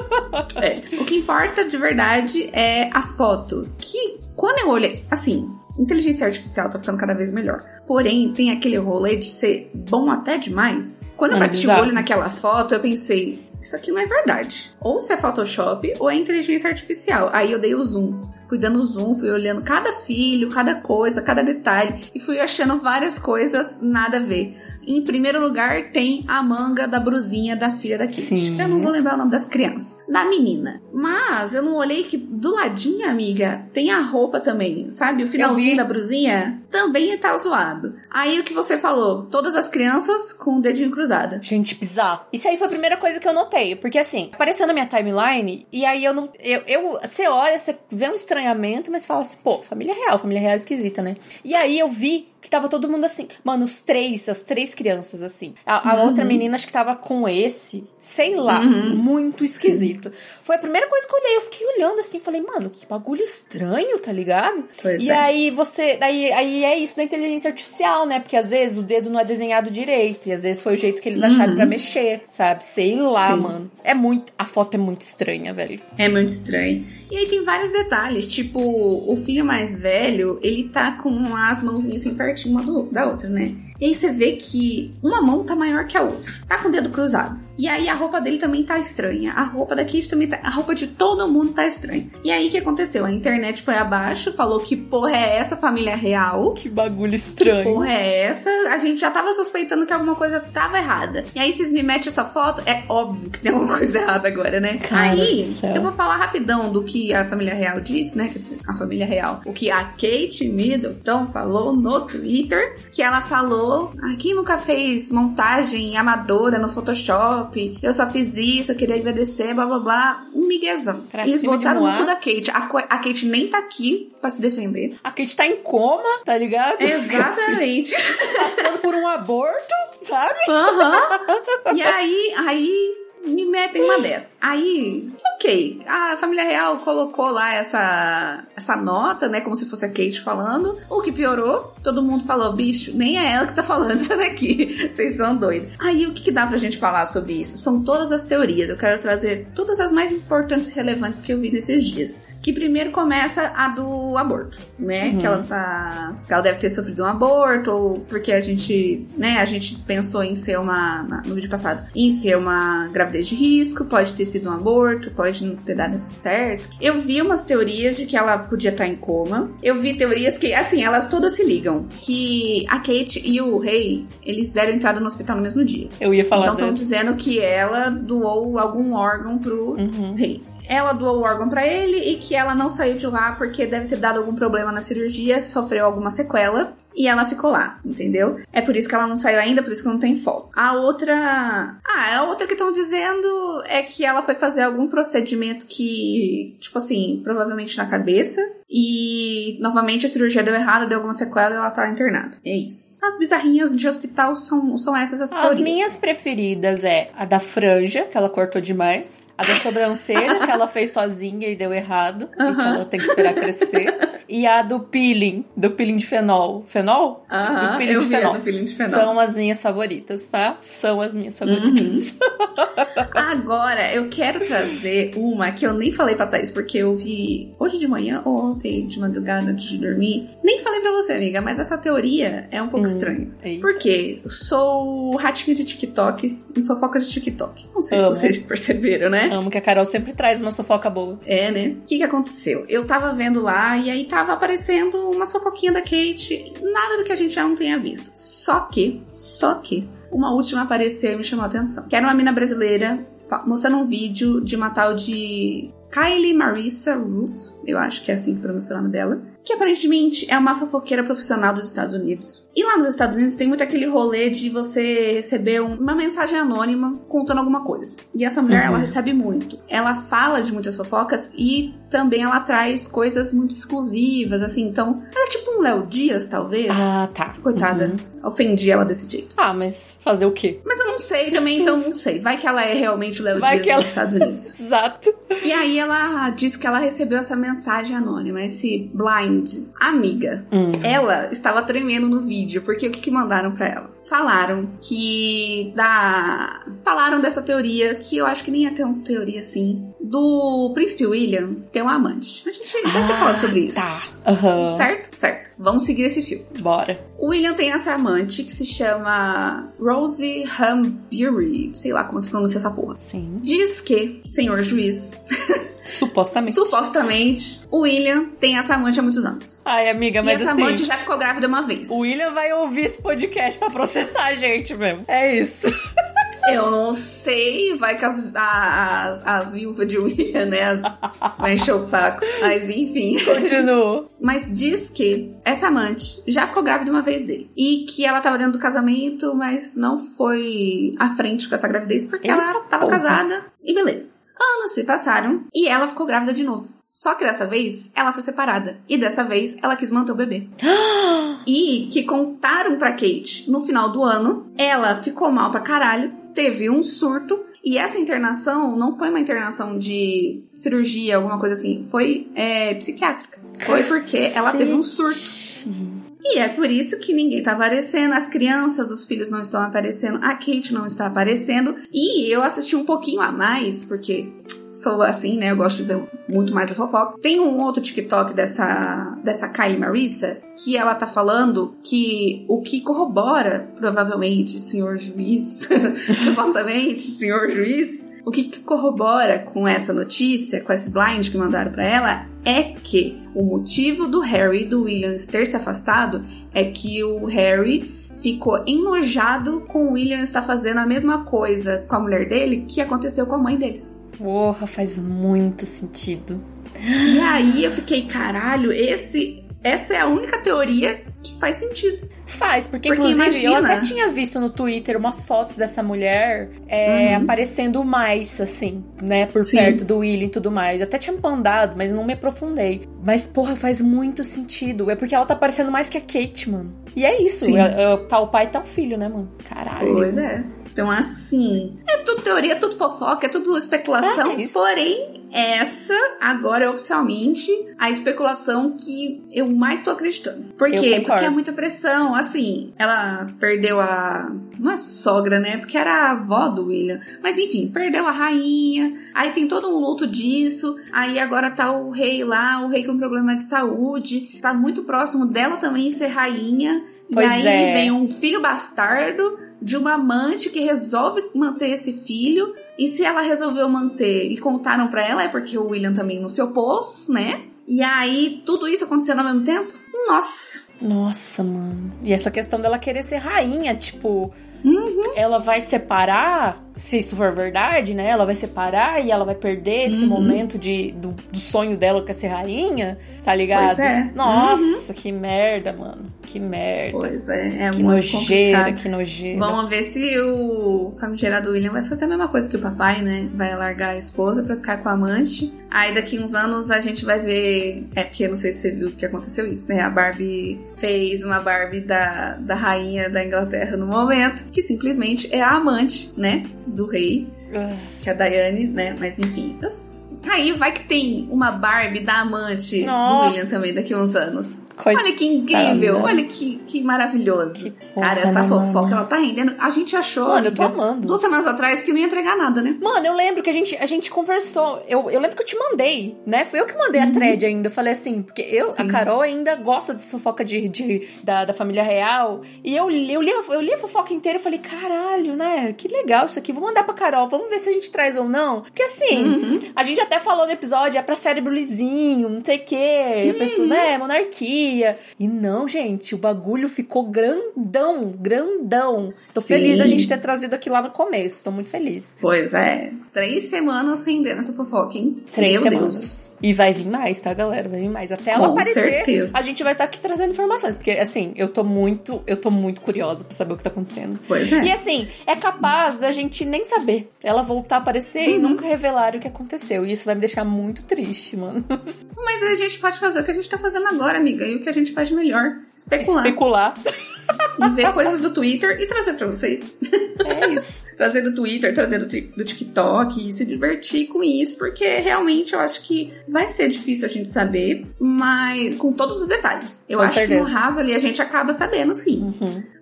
O que importa de verdade é a foto. Que quando eu olhei, assim, inteligência artificial tá ficando cada vez melhor. Porém, tem aquele rolê de ser bom até demais. Quando eu bati o olho naquela foto, eu pensei, isso aqui não é verdade. Ou se é Photoshop, ou é inteligência artificial. Aí eu dei o zoom. Fui dando zoom, fui olhando cada filho, cada coisa, cada detalhe. E fui achando várias coisas nada a ver. Em primeiro lugar, tem a manga da brusinha da filha da Kate. Sim. Eu não vou lembrar o nome das crianças. Da menina. Mas eu não olhei que do ladinho, amiga, tem a roupa também. Sabe? O finalzinho da brusinha também tá zoado. Aí o que você falou? Todas as crianças com o dedinho cruzado. Gente, bizarro. Isso aí foi a primeira coisa que eu notei. Porque assim, apareceu na minha timeline, e aí eu não... Você olha, você vê um estranhamento, mas fala assim, pô, família real é esquisita, né? E aí eu vi que tava todo mundo assim, mano, as três crianças, assim. A outra menina, acho que tava com esse, sei lá, muito esquisito. Sim. Foi a primeira coisa que eu olhei, eu fiquei olhando assim, falei, mano, que bagulho estranho, tá ligado? Pois aí aí é isso da inteligência artificial, né? Porque às vezes o dedo não é desenhado direito, e às vezes foi o jeito que eles acharam pra mexer, sabe? Sei lá, mano. A foto é muito estranha, velho. É muito estranho. E aí tem vários detalhes, tipo, o filho mais velho, ele tá com as mãozinhas assim pertinho uma da outra, né? E aí você vê que uma mão tá maior que a outra. Tá com o dedo cruzado. E aí a roupa dele também tá estranha. A roupa da Kate também tá... A roupa de todo mundo tá estranha. E aí o que aconteceu? A internet foi abaixo, falou que porra é essa, família real? Que bagulho estranho. Que porra é essa? A gente já tava suspeitando que alguma coisa tava errada. E aí vocês me metem essa foto, é óbvio que tem alguma coisa errada agora, né? Cara aí eu vou falar rapidão do que a família real disse, né? Quer dizer, a família real. O que a Kate Middleton falou no Twitter, que ela falou: quem nunca fez montagem amadora no Photoshop? Eu só fiz isso, eu queria agradecer, blá blá blá. Um miguezão. Eles botaram no cu da Kate. A Kate nem tá aqui pra se defender. A Kate tá em coma, tá ligado? Exatamente. Passando por um aborto, sabe? E aí me metem uma dessa. Aí, ok. A família real colocou lá essa nota, né? Como se fosse a Kate falando. O que piorou, todo mundo falou, bicho, nem é ela que tá falando isso daqui. Vocês são doidos. Aí, o que dá pra gente falar sobre isso? São todas as teorias. Eu quero trazer todas as mais importantes e relevantes que eu vi nesses dias. Que primeiro começa a do aborto, né? Que ela deve ter sofrido um aborto, ou porque a gente pensou em ser no vídeo passado, em ser uma gravidez de risco, pode ter sido um aborto, pode não ter dado certo. Eu vi umas teorias de que ela podia estar em coma. Eu vi teorias que, assim, elas todas se ligam. Que a Kate e o rei, eles deram entrada no hospital no mesmo dia. Eu ia falar então estão dizendo que ela doou algum órgão pro rei. Ela doou o órgão pra ele e que ela não saiu de lá porque deve ter dado algum problema na cirurgia, sofreu alguma sequela e ela ficou lá, entendeu? É por isso que ela não saiu ainda, por isso que não tem foto. A outra que estão dizendo é que ela foi fazer algum procedimento que, tipo assim, provavelmente na cabeça, e novamente a cirurgia deu errado, deu alguma sequela e ela tá internada. É isso. As bizarrinhas de hospital são essas as teorias. As minhas preferidas é a da franja, que ela cortou demais, a da sobrancelha, que ela fez sozinha e deu errado, e que ela tem que esperar crescer, e a do peeling de fenol. Fenol? Do peeling de fenol. São as minhas favoritas, tá? São as minhas favoritas. Agora, eu quero trazer uma que eu nem falei pra Thaís, porque eu vi hoje de manhã ou ontem de madrugada antes de dormir. Nem falei pra você, amiga, mas essa teoria é um pouco estranha. Eita. Por quê? Eu sou ratinho de TikTok, em fofocas de TikTok. Não sei se vocês perceberam, né? Amo que a Carol sempre traz uma fofoca boa. É, né? O que aconteceu? Eu tava vendo lá e aí tava aparecendo uma fofoquinha da Kate. Nada do que a gente já não tenha visto. Só que, uma última apareceu e me chamou a atenção. Que era uma mina brasileira mostrando um vídeo de uma tal de Kylie Marissa Ruth, eu acho que é assim que pronuncia o nome dela, que aparentemente é uma fofoqueira profissional dos Estados Unidos. E lá nos Estados Unidos tem muito aquele rolê de você receber uma mensagem anônima contando alguma coisa. E essa mulher, ela recebe muito. Ela fala de muitas fofocas e também ela traz coisas muito exclusivas, assim. Então, ela é tipo um Léo Dias, talvez. Ah, tá. Coitada. Ofendi ela desse jeito. Ah, mas fazer o quê? Mas eu não sei também, então não sei. Vai que ela é realmente o Léo Dias dos Estados Unidos. Exato. E aí ela disse que ela recebeu essa mensagem anônima, esse blind. Amiga, ela estava tremendo no vídeo, porque o que mandaram pra ela? Falaram dessa teoria, que eu acho que nem é tão teoria assim, do príncipe William ter um amante. A gente já tem falado sobre isso. Tá. Certo. Vamos seguir esse fio. Bora. O William tem essa amante que se chama Rosie Humbury. Sei lá como se pronuncia essa porra. Sim. Diz que, senhor juiz... Supostamente, o William tem essa amante há muitos anos. Ai, amiga, mas e essa amante já ficou grávida uma vez. O William vai ouvir esse podcast pra processar a gente mesmo. É isso. Eu não sei, vai que as viúvas de William, né, vai encher o saco. Mas enfim. Continua. Mas diz que essa amante já ficou grávida uma vez dele. E que ela tava dentro do casamento, mas não foi à frente com essa gravidez, porque ela tava casada e beleza. Anos se passaram e ela ficou grávida de novo. Só que dessa vez, ela tá separada. E dessa vez, ela quis manter o bebê. E que contaram pra Kate, no final do ano, ela ficou mal pra caralho, teve um surto. E essa internação não foi uma internação de cirurgia, alguma coisa assim. Foi psiquiátrica. Foi porque ela teve um surto. E é por isso que ninguém tá aparecendo, as crianças, os filhos não estão aparecendo, a Kate não está aparecendo. E eu assisti um pouquinho a mais, porque sou assim, né? Eu gosto de ver muito mais a fofoca. Tem um outro TikTok dessa Kylie Marissa, que ela tá falando que o que corrobora, provavelmente, senhor juiz, supostamente, senhor juiz, o que corrobora com essa notícia, com esse blind que mandaram pra ela, é que o motivo do Harry e do William ter se afastado é que o Harry ficou enojado com o William estar fazendo a mesma coisa com a mulher dele que aconteceu com a mãe deles. Porra, faz muito sentido. E aí eu fiquei, caralho, essa é a única teoria que faz sentido. Faz, porque inclusive imagina, eu até tinha visto no Twitter umas fotos dessa mulher aparecendo mais, assim, né, por perto do William e tudo mais. Eu até tinha mandado, mas não me aprofundei. Mas, porra, faz muito sentido. É porque ela tá parecendo mais que a Kate, mano. E é isso, tá o pai e tá o filho, né, mano? Caralho. Pois é. Então, assim, é tudo teoria, é tudo fofoca, é tudo especulação, porém, essa agora é oficialmente a especulação que eu mais tô acreditando. Por quê? Porque é muita pressão. Assim, ela perdeu não é sogra, né? Porque era a avó do William. Mas enfim, perdeu a rainha. Aí tem todo um luto disso. Aí agora tá o rei lá, o rei com problema de saúde. Tá muito próximo dela também ser rainha. Pois e aí vem um filho bastardo de uma amante que resolve manter esse filho. E se ela resolveu manter e contaram pra ela, é porque o William também não se opôs, né? E aí, tudo isso acontecendo ao mesmo tempo? Nossa, mano. E essa questão dela querer ser rainha, tipo... Ela vai separar, se isso for verdade, né? Ela vai separar e ela vai perder esse momento do sonho dela que é ser rainha, tá ligado? Pois é. Nossa, que merda, mano. Que merda. Pois é que muito complicado. Que nojeira. Vamos ver se o famigerado William vai fazer a mesma coisa que o papai, né? Vai largar a esposa pra ficar com a amante. Aí daqui uns anos a gente vai ver... porque eu não sei se você viu que aconteceu isso, né? A Barbie fez uma Barbie da rainha da Inglaterra no momento, que simplesmente é a amante, né? Do rei, que é a Diane, né? Mas enfim... Aí vai que tem uma Barbie da amante do William também daqui uns anos. Olha que incrível, olha que maravilhoso. Que porra, cara, essa fofoca, ela tá rendendo. A gente achou, mano, eu tô amando. 2 semanas atrás que não ia entregar nada, né? Mano, eu lembro que a gente conversou. Eu lembro que eu te mandei, né? Foi eu que mandei a thread ainda. Eu falei assim, porque a Carol ainda gosta de fofoca da família real. E eu li a fofoca inteira e falei, caralho, né? Que legal isso aqui. Vou mandar pra Carol, vamos ver se a gente traz ou não. Porque assim, a gente até falou no episódio, é pra cérebro lisinho, não sei o quê. Pessoa, né? Monarquia. E não, gente, o bagulho ficou grandão. Tô feliz da gente ter trazido aqui lá no começo, tô muito feliz. Pois é, 3 semanas rendendo essa fofoca, hein? 3 semanas. Deus. E vai vir mais, tá, galera? Vai vir mais. Até ela aparecer, certeza. A gente vai estar aqui trazendo informações, porque, assim, eu tô muito curiosa pra saber o que tá acontecendo. Pois é. E, assim, é capaz da gente nem saber. Ela voltar a aparecer e nunca revelar o que aconteceu. E isso vai me deixar muito triste, mano. Mas a gente pode fazer o que a gente tá fazendo agora, amiga. E o que a gente faz de melhor? Especular. E ver coisas do Twitter e trazer pra vocês. É isso. Trazer do Twitter, trazer do TikTok e se divertir com isso, porque realmente eu acho que vai ser difícil a gente saber, mas com todos os detalhes. Eu acho que no raso ali a gente acaba sabendo, sim.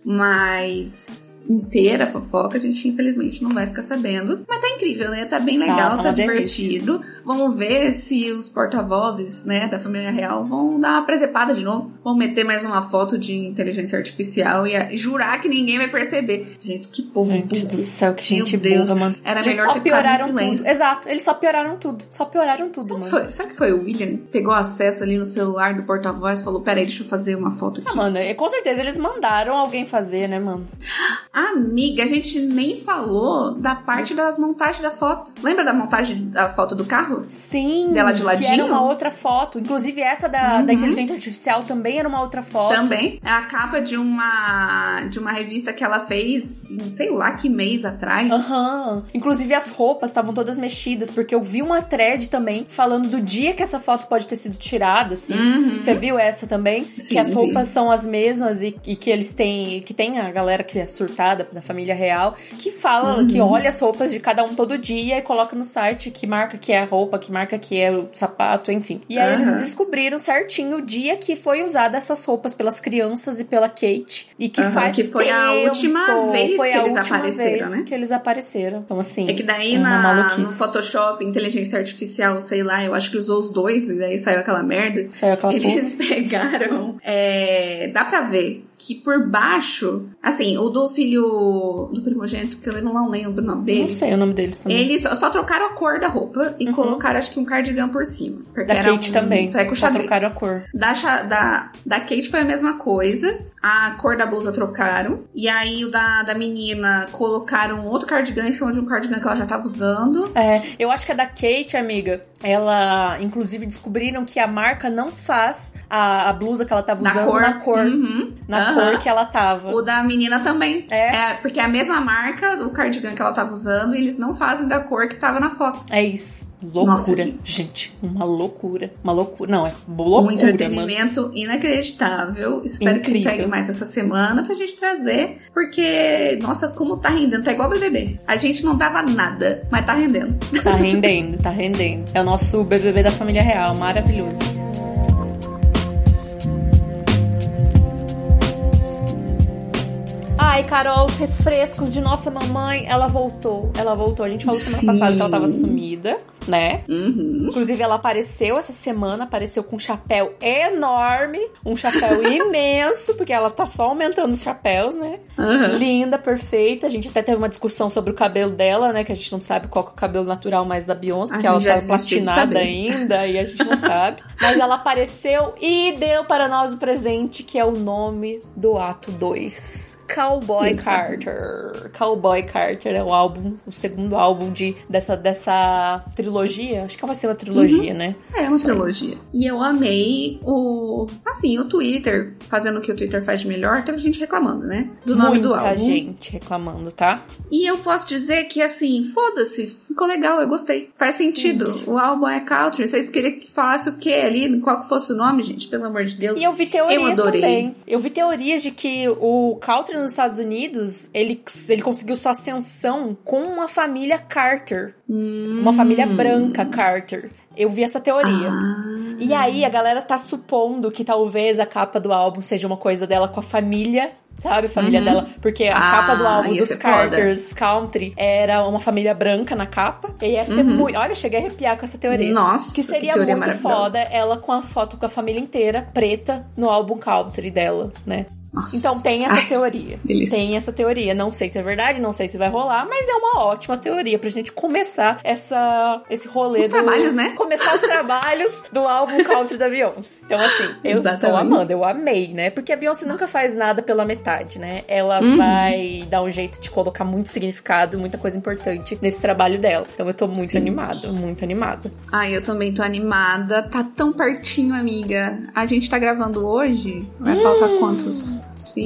Mas inteira a fofoca a gente infelizmente não vai ficar sabendo. Mas tá incrível, né? Tá bem legal, tá divertido. Vamos ver se os porta-vozes, né, da família real vão dar uma presepada de novo. Vão meter mais uma foto de inteligência artificial e jurar que ninguém vai perceber. Gente, que povo burro. Gente do céu, que gente burra, mano. Era melhor ter ficado em silêncio. Exato, eles só pioraram tudo. Mano. Será que foi o William? Pegou acesso ali no celular do porta-voz e falou, peraí, deixa eu fazer uma foto aqui. Mano, com certeza eles mandaram alguém fazer, né, mano? Amiga, a gente nem falou da parte das montagens da foto. Lembra da montagem da foto do carro? Sim. Dela de ladinho? Que era uma outra foto. Inclusive essa da inteligência artificial também era uma outra foto. Também. É a capa de uma revista que ela fez em sei lá que mês atrás. Inclusive as roupas estavam todas mexidas, porque eu vi uma thread também falando do dia que essa foto pode ter sido tirada, assim. Você viu essa também? Sim, que as roupas são as mesmas e que eles têm... Que tem a galera que é surtada da família real, que fala, que olha as roupas de cada um todo dia e coloca no site que marca que é a roupa, que marca que é o sapato, enfim. E aí eles descobriram certinho o dia que foi usada essas roupas pelas crianças e pela Kate. E que faz que foi a última vez que eles apareceram, né? Que eles apareceram. Então, assim, é que daí no Photoshop, inteligência artificial, sei lá, eu acho que usou os dois e aí saiu aquela merda. Eles pegaram... dá pra ver que por baixo, assim, o do filho do primogênito, que eu não lembro o nome dele. Não sei o nome deles também. Eles só trocaram a cor da roupa e colocaram, acho que um cardigan por cima. Da Kate também. Só trocaram a cor. Da Kate foi a mesma coisa. A cor da blusa trocaram. E aí o da menina colocaram outro cardigan em cima de um cardigan que ela já tava usando. Eu acho que a da Kate, amiga, ela, inclusive, descobriram que a marca não faz a blusa que ela tava usando na cor. Na cor que ela tava. O da menina também. Porque é a mesma marca do cardigan que ela tava usando e eles não fazem da cor que tava na foto. É isso. Loucura, Nossa, gente. Uma loucura. Uma loucura. Não, é loucura, um entretenimento inacreditável. Espero Incrível. que entregue mais essa semana pra gente trazer. Porque, nossa, como tá rendendo. Tá igual o BBB. A gente não dava nada, mas tá rendendo. Tá rendendo, tá rendendo. É o nosso BBB da família real. Maravilhoso. Ai, Carol, os refrescos de nossa mamãe, ela voltou. A gente falou semana passada que ela tava sumida, né? Inclusive, ela apareceu essa semana, apareceu com um chapéu enorme, um chapéu imenso, porque ela tá só aumentando os chapéus, né? Linda, perfeita. A gente até teve uma discussão sobre o cabelo dela, né? Que a gente não sabe qual que é o cabelo natural mais da Beyoncé, porque ela tá platinada ainda e a gente não sabe. Mas ela apareceu e deu para nós o presente, que é o nome do ato 2. Cowboy Carter. Cowboy Carter é o segundo álbum dessa trilogia. Acho que vai ser uma trilogia, né? É uma trilogia. E eu amei o Twitter, fazendo o que o Twitter faz de melhor. Teve gente reclamando, né? Do nome do álbum. Muita gente reclamando, tá? E eu posso dizer que, assim, foda-se. Ficou legal, eu gostei. Faz sentido. Gente. O álbum é country. Vocês queriam que falasse o quê ali? Qual que fosse o nome, gente? Pelo amor de Deus. E eu vi teorias também. Eu vi teorias de que o country nos Estados Unidos, ele conseguiu sua ascensão com uma família Carter. Uma família branca Carter. Eu vi essa teoria. E aí a galera tá supondo que talvez a capa do álbum seja uma coisa dela com a família, sabe? A família dela. Porque a capa do álbum dos Carters Country era uma família branca na capa. E ia ser muito... Olha, cheguei a arrepiar com essa teoria. Nossa, que seria muito foda ela com a foto com a família inteira preta no álbum Country dela, né? Nossa. Então tem essa teoria. Delícia. Tem essa teoria. Não sei se é verdade, não sei se vai rolar, mas é uma ótima teoria pra gente começar esse rolê. Trabalhos, né? Começar os trabalhos do álbum Country da Beyoncé. Então, assim, eu estou amando, eu amei, né? Porque a Beyoncé nunca faz nada pela metade, né? Ela vai dar um jeito de colocar muito significado, muita coisa importante nesse trabalho dela. Então eu tô muito animada, muito animada. Ai, eu também tô animada. Tá tão pertinho, amiga. A gente tá gravando hoje. Vai faltar quantos?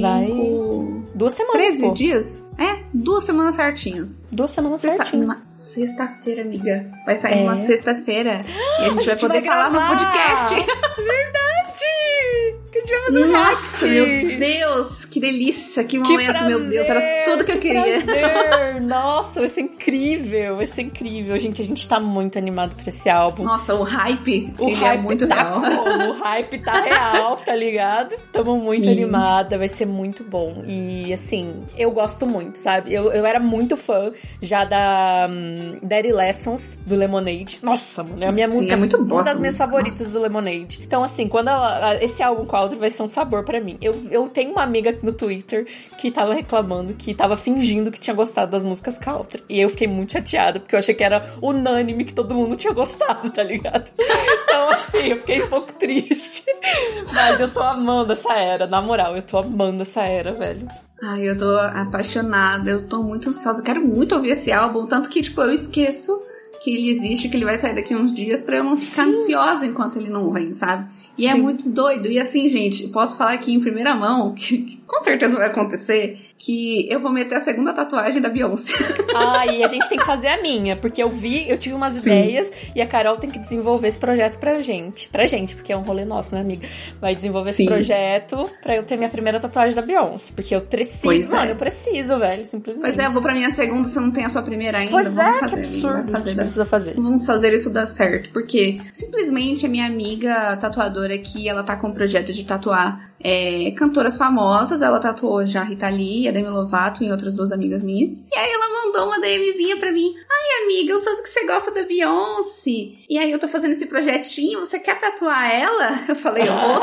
5... 2 semanas, 13 dias? 2 semanas certinhas. 2 semanas certinho. Sexta-feira, amiga. Vai sair uma sexta-feira. E a gente vai poder falar no podcast. Verdade! Que a gente vai fazer Nossa, meu Deus! Que delícia, que momento, prazer, meu Deus. Era tudo que eu queria. Prazer. Nossa, vai ser incrível. Vai ser incrível. Gente, a gente tá muito animado pra esse álbum. Nossa, o hype é muito tá real. O hype tá real, tá ligado? Tamo muito animada, vai ser muito bom. E, assim, eu gosto muito, sabe? Eu era muito fã já da Daddy Lessons, do Lemonade. Nossa, mano, é a minha música, é muito boa, uma das minhas favoritas do Lemonade. Então, assim, quando esse álbum Country vai ser um sabor pra mim. Eu tenho uma amiga no Twitter que tava reclamando, que tava fingindo que tinha gostado das músicas country. E eu fiquei muito chateada, porque eu achei que era unânime, que todo mundo tinha gostado, tá ligado? Então, assim, eu fiquei um pouco triste. Mas eu tô amando essa era, na moral, eu tô amando essa era, velho. Ai, eu tô apaixonada, eu tô muito ansiosa, eu quero muito ouvir esse álbum, tanto que, tipo, eu esqueço que ele existe, que ele vai sair daqui uns dias pra eu não ficar ansiosa enquanto ele não vem, sabe? E é muito doido. E assim, gente, posso falar aqui em primeira mão, que com certeza vai acontecer, que eu vou meter a segunda tatuagem da Beyoncé. E a gente tem que fazer a minha, porque eu tive umas ideias, e a Carol tem que desenvolver esse projeto pra gente, porque é um rolê nosso, né, amiga? Vai desenvolver esse projeto pra eu ter minha primeira tatuagem da Beyoncé, porque eu preciso, eu preciso, velho, simplesmente. Pois é, eu vou pra minha segunda, você não tem a sua primeira ainda? Pois vamos fazer, que absurdo, precisa fazer. Vamos fazer isso dar certo, porque simplesmente a minha amiga tatuadora aqui, ela tá com um projeto de tatuar cantoras famosas. Ela tatuou já a Rita Lee, a Demi Lovato e outras 2 amigas minhas. E aí ela mandou uma DMzinha pra mim. Ai, amiga, eu soube que você gosta da Beyoncé. E aí eu tô fazendo esse projetinho, você quer tatuar ela? Eu falei, o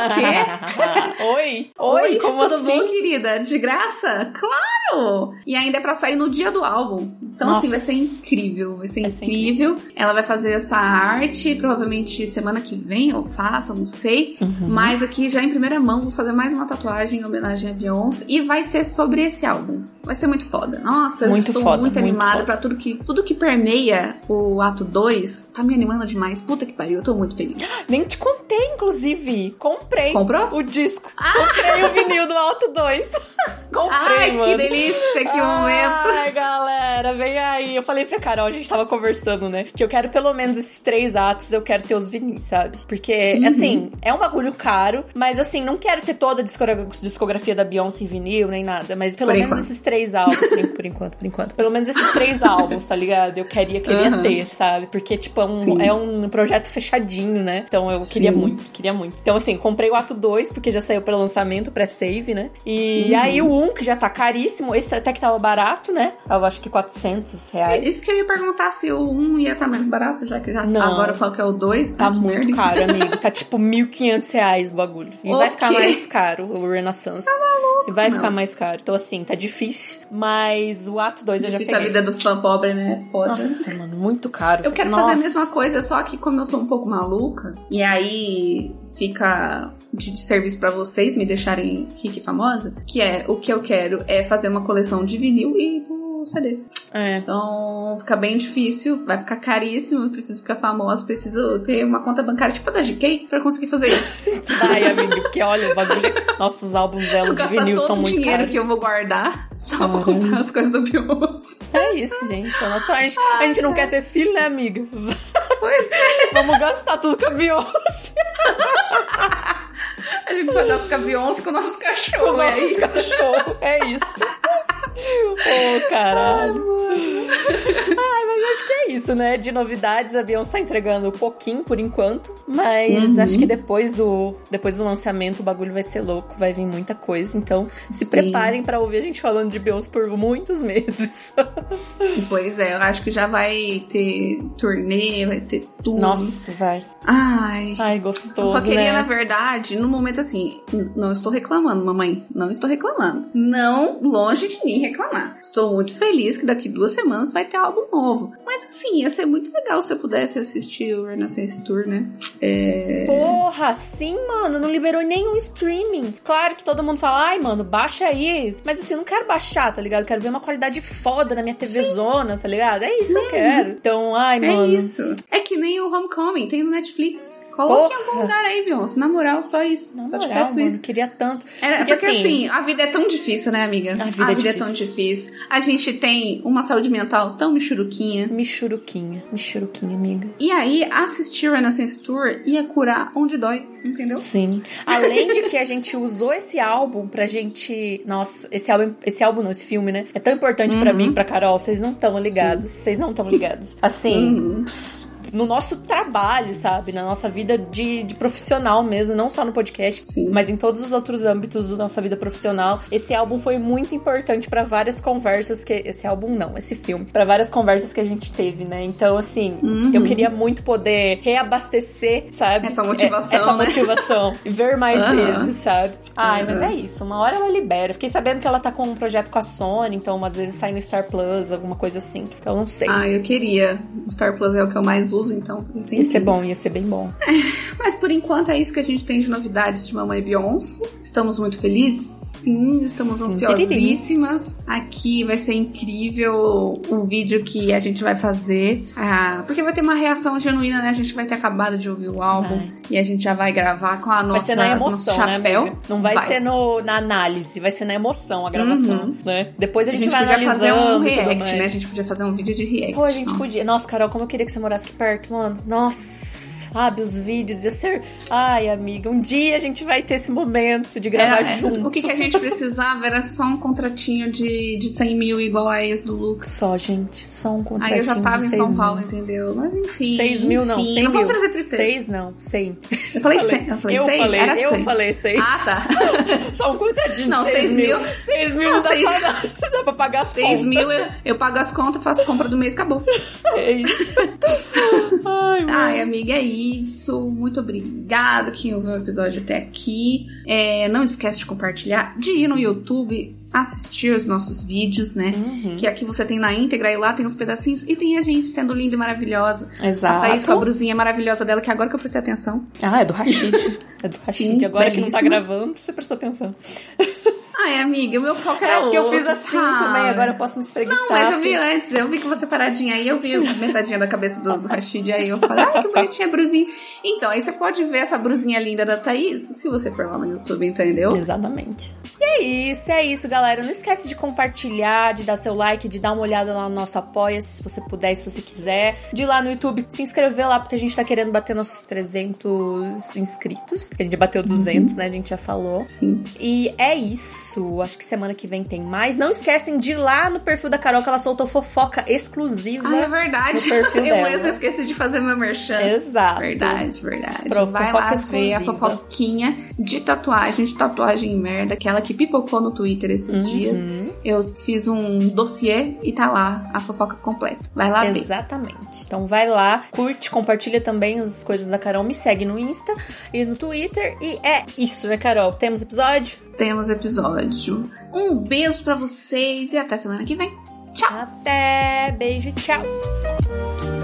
quê? Oi, como tudo assim? Bom, querida? De graça? Claro! E ainda é pra sair no dia do álbum. Então, assim, vai ser incrível. Vai ser incrível. Ela vai fazer essa arte, provavelmente semana que vem eu faço, não sei. Mas aqui, já em primeira mão, vou fazer mais uma tatuagem em homenagem a Beyoncé. E vai ser sobre esse álbum. Vai ser muito foda. Nossa, eu estou muito animada pra tudo que permeia 1h30, o ato 2, tá me animando demais. Puta que pariu, eu tô muito feliz. Nem te contei, inclusive. Comprei. Comprou? O disco. Comprei o vinil do Ato 2. Comprei, ai, mano. Que delícia, que momento. Ai, galera, vem aí. Eu falei pra Carol, a gente tava conversando, né? Que eu quero pelo menos esses 3 atos, eu quero ter os vinis, sabe? Porque, assim, é um bagulho caro, mas assim, não quero ter toda a discografia da Beyoncé em vinil, nem nada. Mas pelo menos esses 3 álbuns, por enquanto. Pelo menos esses 3 álbuns, tá ligado? Eu queria ter, sabe? Porque, tipo, é um projeto fechadinho, né? Então eu queria muito. Então, assim, comprei o ato 2, porque já saiu para lançamento, pré-save, né? E aí o 1, que já tá caríssimo, esse até que tava barato, né? Eu acho que R$400. Isso que eu ia perguntar se o 1 ia estar mais barato, já que agora eu falo que é o 2. Tá muito caro, amigo. Tá tipo R$1.500 o bagulho. E vai ficar mais caro o Renaissance. Tá maluco. E vai ficar mais caro. Então, assim, tá difícil. Mas o ato 2 eu já peguei. Difícil a vida do fã pobre, né? Foda. Nossa, mano, muito caro. Eu quero fazer a mesma coisa, só que como eu sou um pouco maluca, e aí fica de serviço pra vocês me deixarem rica e famosa, que é, o que eu quero é fazer uma coleção de vinil e do CD. Então fica bem difícil, vai ficar caríssimo, eu preciso ficar famosa, preciso ter uma conta bancária tipo a da GK pra conseguir fazer isso. Ai, amiga, porque olha, o bagulho, nossos álbuns dela de vinil são muito caros. todo o dinheiro que eu vou guardar só pra comprar as coisas do Beyoncé. É isso, gente. A gente não quer ter filho, né, amiga? Pois é. Vamos gastar tudo com a Beyoncé. A gente só gasta com a Beyoncé com nossos cachorros. Com nossos cachorros, é isso. Oh, caralho. Ai, mas acho que é isso, né? De novidades, a Beyoncé tá entregando um pouquinho por enquanto, mas acho que depois do lançamento o bagulho vai ser louco, vai vir muita coisa, então se preparem pra ouvir a gente falando de Beyoncé por muitos meses. Pois é, eu acho que já vai ter turnê, vai ter tudo. Nossa, vai. Ai, gostoso, eu só queria, né? na verdade, no momento assim, não estou reclamando, mamãe, não estou reclamando. Não, longe de mim reclamar. Estou muito feliz que daqui 2 semanas vai ter álbum novo. Mas assim, ia ser muito legal se eu pudesse assistir o Renaissance Tour, né? Porra, sim, mano, não liberou nenhum streaming. Claro que todo mundo fala, ai, mano, baixa aí. Mas assim, eu não quero baixar, tá ligado? Eu quero ver uma qualidade foda na minha TV Zona, tá ligado? É isso que eu quero. Então, ai, mano. É isso. É que nem o Homecoming, tem no Netflix. Coloque em algum lugar aí, Beyoncé. Na moral, só isso. Na só moral, te peço mano, isso. queria tanto. Porque assim, a vida é tão difícil, né, amiga? A vida é tão difícil. A gente tem uma saúde mental tão michuruquinha. Michuruquinha, amiga. E aí, assistir o Renaissance Tour ia curar onde dói, entendeu? Sim. Além de que a gente usou esse álbum pra gente... Nossa, esse álbum não, esse filme, né? É tão importante pra mim e pra Carol. Vocês não estão ligados. Vocês não estão ligados. Assim... No nosso trabalho, sabe? Na nossa vida de profissional mesmo, não só no podcast, mas em todos os outros âmbitos da nossa vida profissional. Esse álbum foi muito importante pra várias conversas que... Esse álbum não, esse filme. Pra várias conversas que a gente teve, né? Então, assim, eu queria muito poder reabastecer, sabe? Essa motivação, essa né? motivação. E ver mais vezes, sabe? Ai, mas é isso. Uma hora ela libera. Fiquei sabendo que ela tá com um projeto com a Sony, então às vezes sai no Star Plus, alguma coisa assim. Eu não sei. Eu queria. O Star Plus é o que eu mais uso, então ia ser bom, ia ser bem bom. Mas por enquanto é isso que a gente tem de novidades de Mamãe Beyoncé. Estamos muito felizes. Sim, estamos ansiosíssimas. Aqui vai ser incrível o vídeo que a gente vai fazer. Porque vai ter uma reação genuína, né? A gente vai ter acabado de ouvir o álbum e a gente já vai gravar com a nossa, vai ser na emoção, nosso chapéu. Né, não vai ser na análise, vai ser na emoção a gravação, né? Depois a gente vai analisando fazer um react, né? A gente podia fazer um vídeo de react. Pô, a gente podia. Nossa, Carol, como eu queria que você morasse aqui perto, mano. Nossa, sabe, os vídeos ia ser... Ai, amiga, um dia a gente vai ter esse momento de gravar junto. O que a gente precisava era só um contratinho de 100 mil igual a ex do Lucas. Só, gente. Só um contratinho. Aí eu já tava em São Paulo, entendeu? Mas enfim. 6 mil não, 100 não mil. Vamos trazer tristeza. 6 não, 100. Eu falei 100. Eu falei 6? Era 100. Eu falei 6. Ah, tá. Só um contratinho de não, 6 mil. 6 mil não, dá pra pagar as 6 mil eu pago as contas, faço compra do mês, acabou. É isso. Ai, amiga, é isso. Muito obrigado quem ouviu o episódio até aqui. Não esquece de compartilhar, de ir no YouTube, assistir os nossos vídeos, né? Que aqui você tem na íntegra e lá tem os pedacinhos e tem a gente sendo linda e maravilhosa. Exato. A Thaís com a brusinha maravilhosa dela, que agora que eu prestei atenção. É do Rashid. É do Rashid. Sim, agora belíssimo. que não tá gravando, você prestou atenção. Ai, amiga, o meu foco era porque outro. eu fiz assim também, agora eu posso me espreguiçar. Não, mas eu vi antes, eu vi que você paradinha aí, eu vi metadinha da cabeça do Rashid, aí eu falei, ai, que bonitinha a brusinha. Então, aí você pode ver essa brusinha linda da Thaís, se você for lá no YouTube, entendeu? Exatamente. E é isso, galera. Não esquece de compartilhar, de dar seu like, de dar uma olhada lá no nosso Apoia-se, se você puder, se você quiser. De ir lá no YouTube, se inscrever lá, porque a gente tá querendo bater nossos 300 inscritos. A gente bateu 200, né? A gente já falou. Sim. E é isso. Acho que semana que vem tem mais. Não esquecem de ir lá no perfil da Carol, que ela soltou fofoca exclusiva. Ah, é verdade. No perfil dela. Eu esqueci de fazer meu merchan. Exato. Verdade. Vai fofoca lá exclusiva. ver a fofoquinha de tatuagem merda, aquela que pipocou no Twitter esses dias. Eu fiz um dossiê e tá lá a fofoca completa. Vai lá ver. Exatamente. Então vai lá, curte, compartilha também as coisas da Carol, me segue no Insta e no Twitter. E é isso, né, Carol? Temos episódio? Temos episódio. Um beijo pra vocês e até semana que vem. Tchau! Até! Beijo, tchau!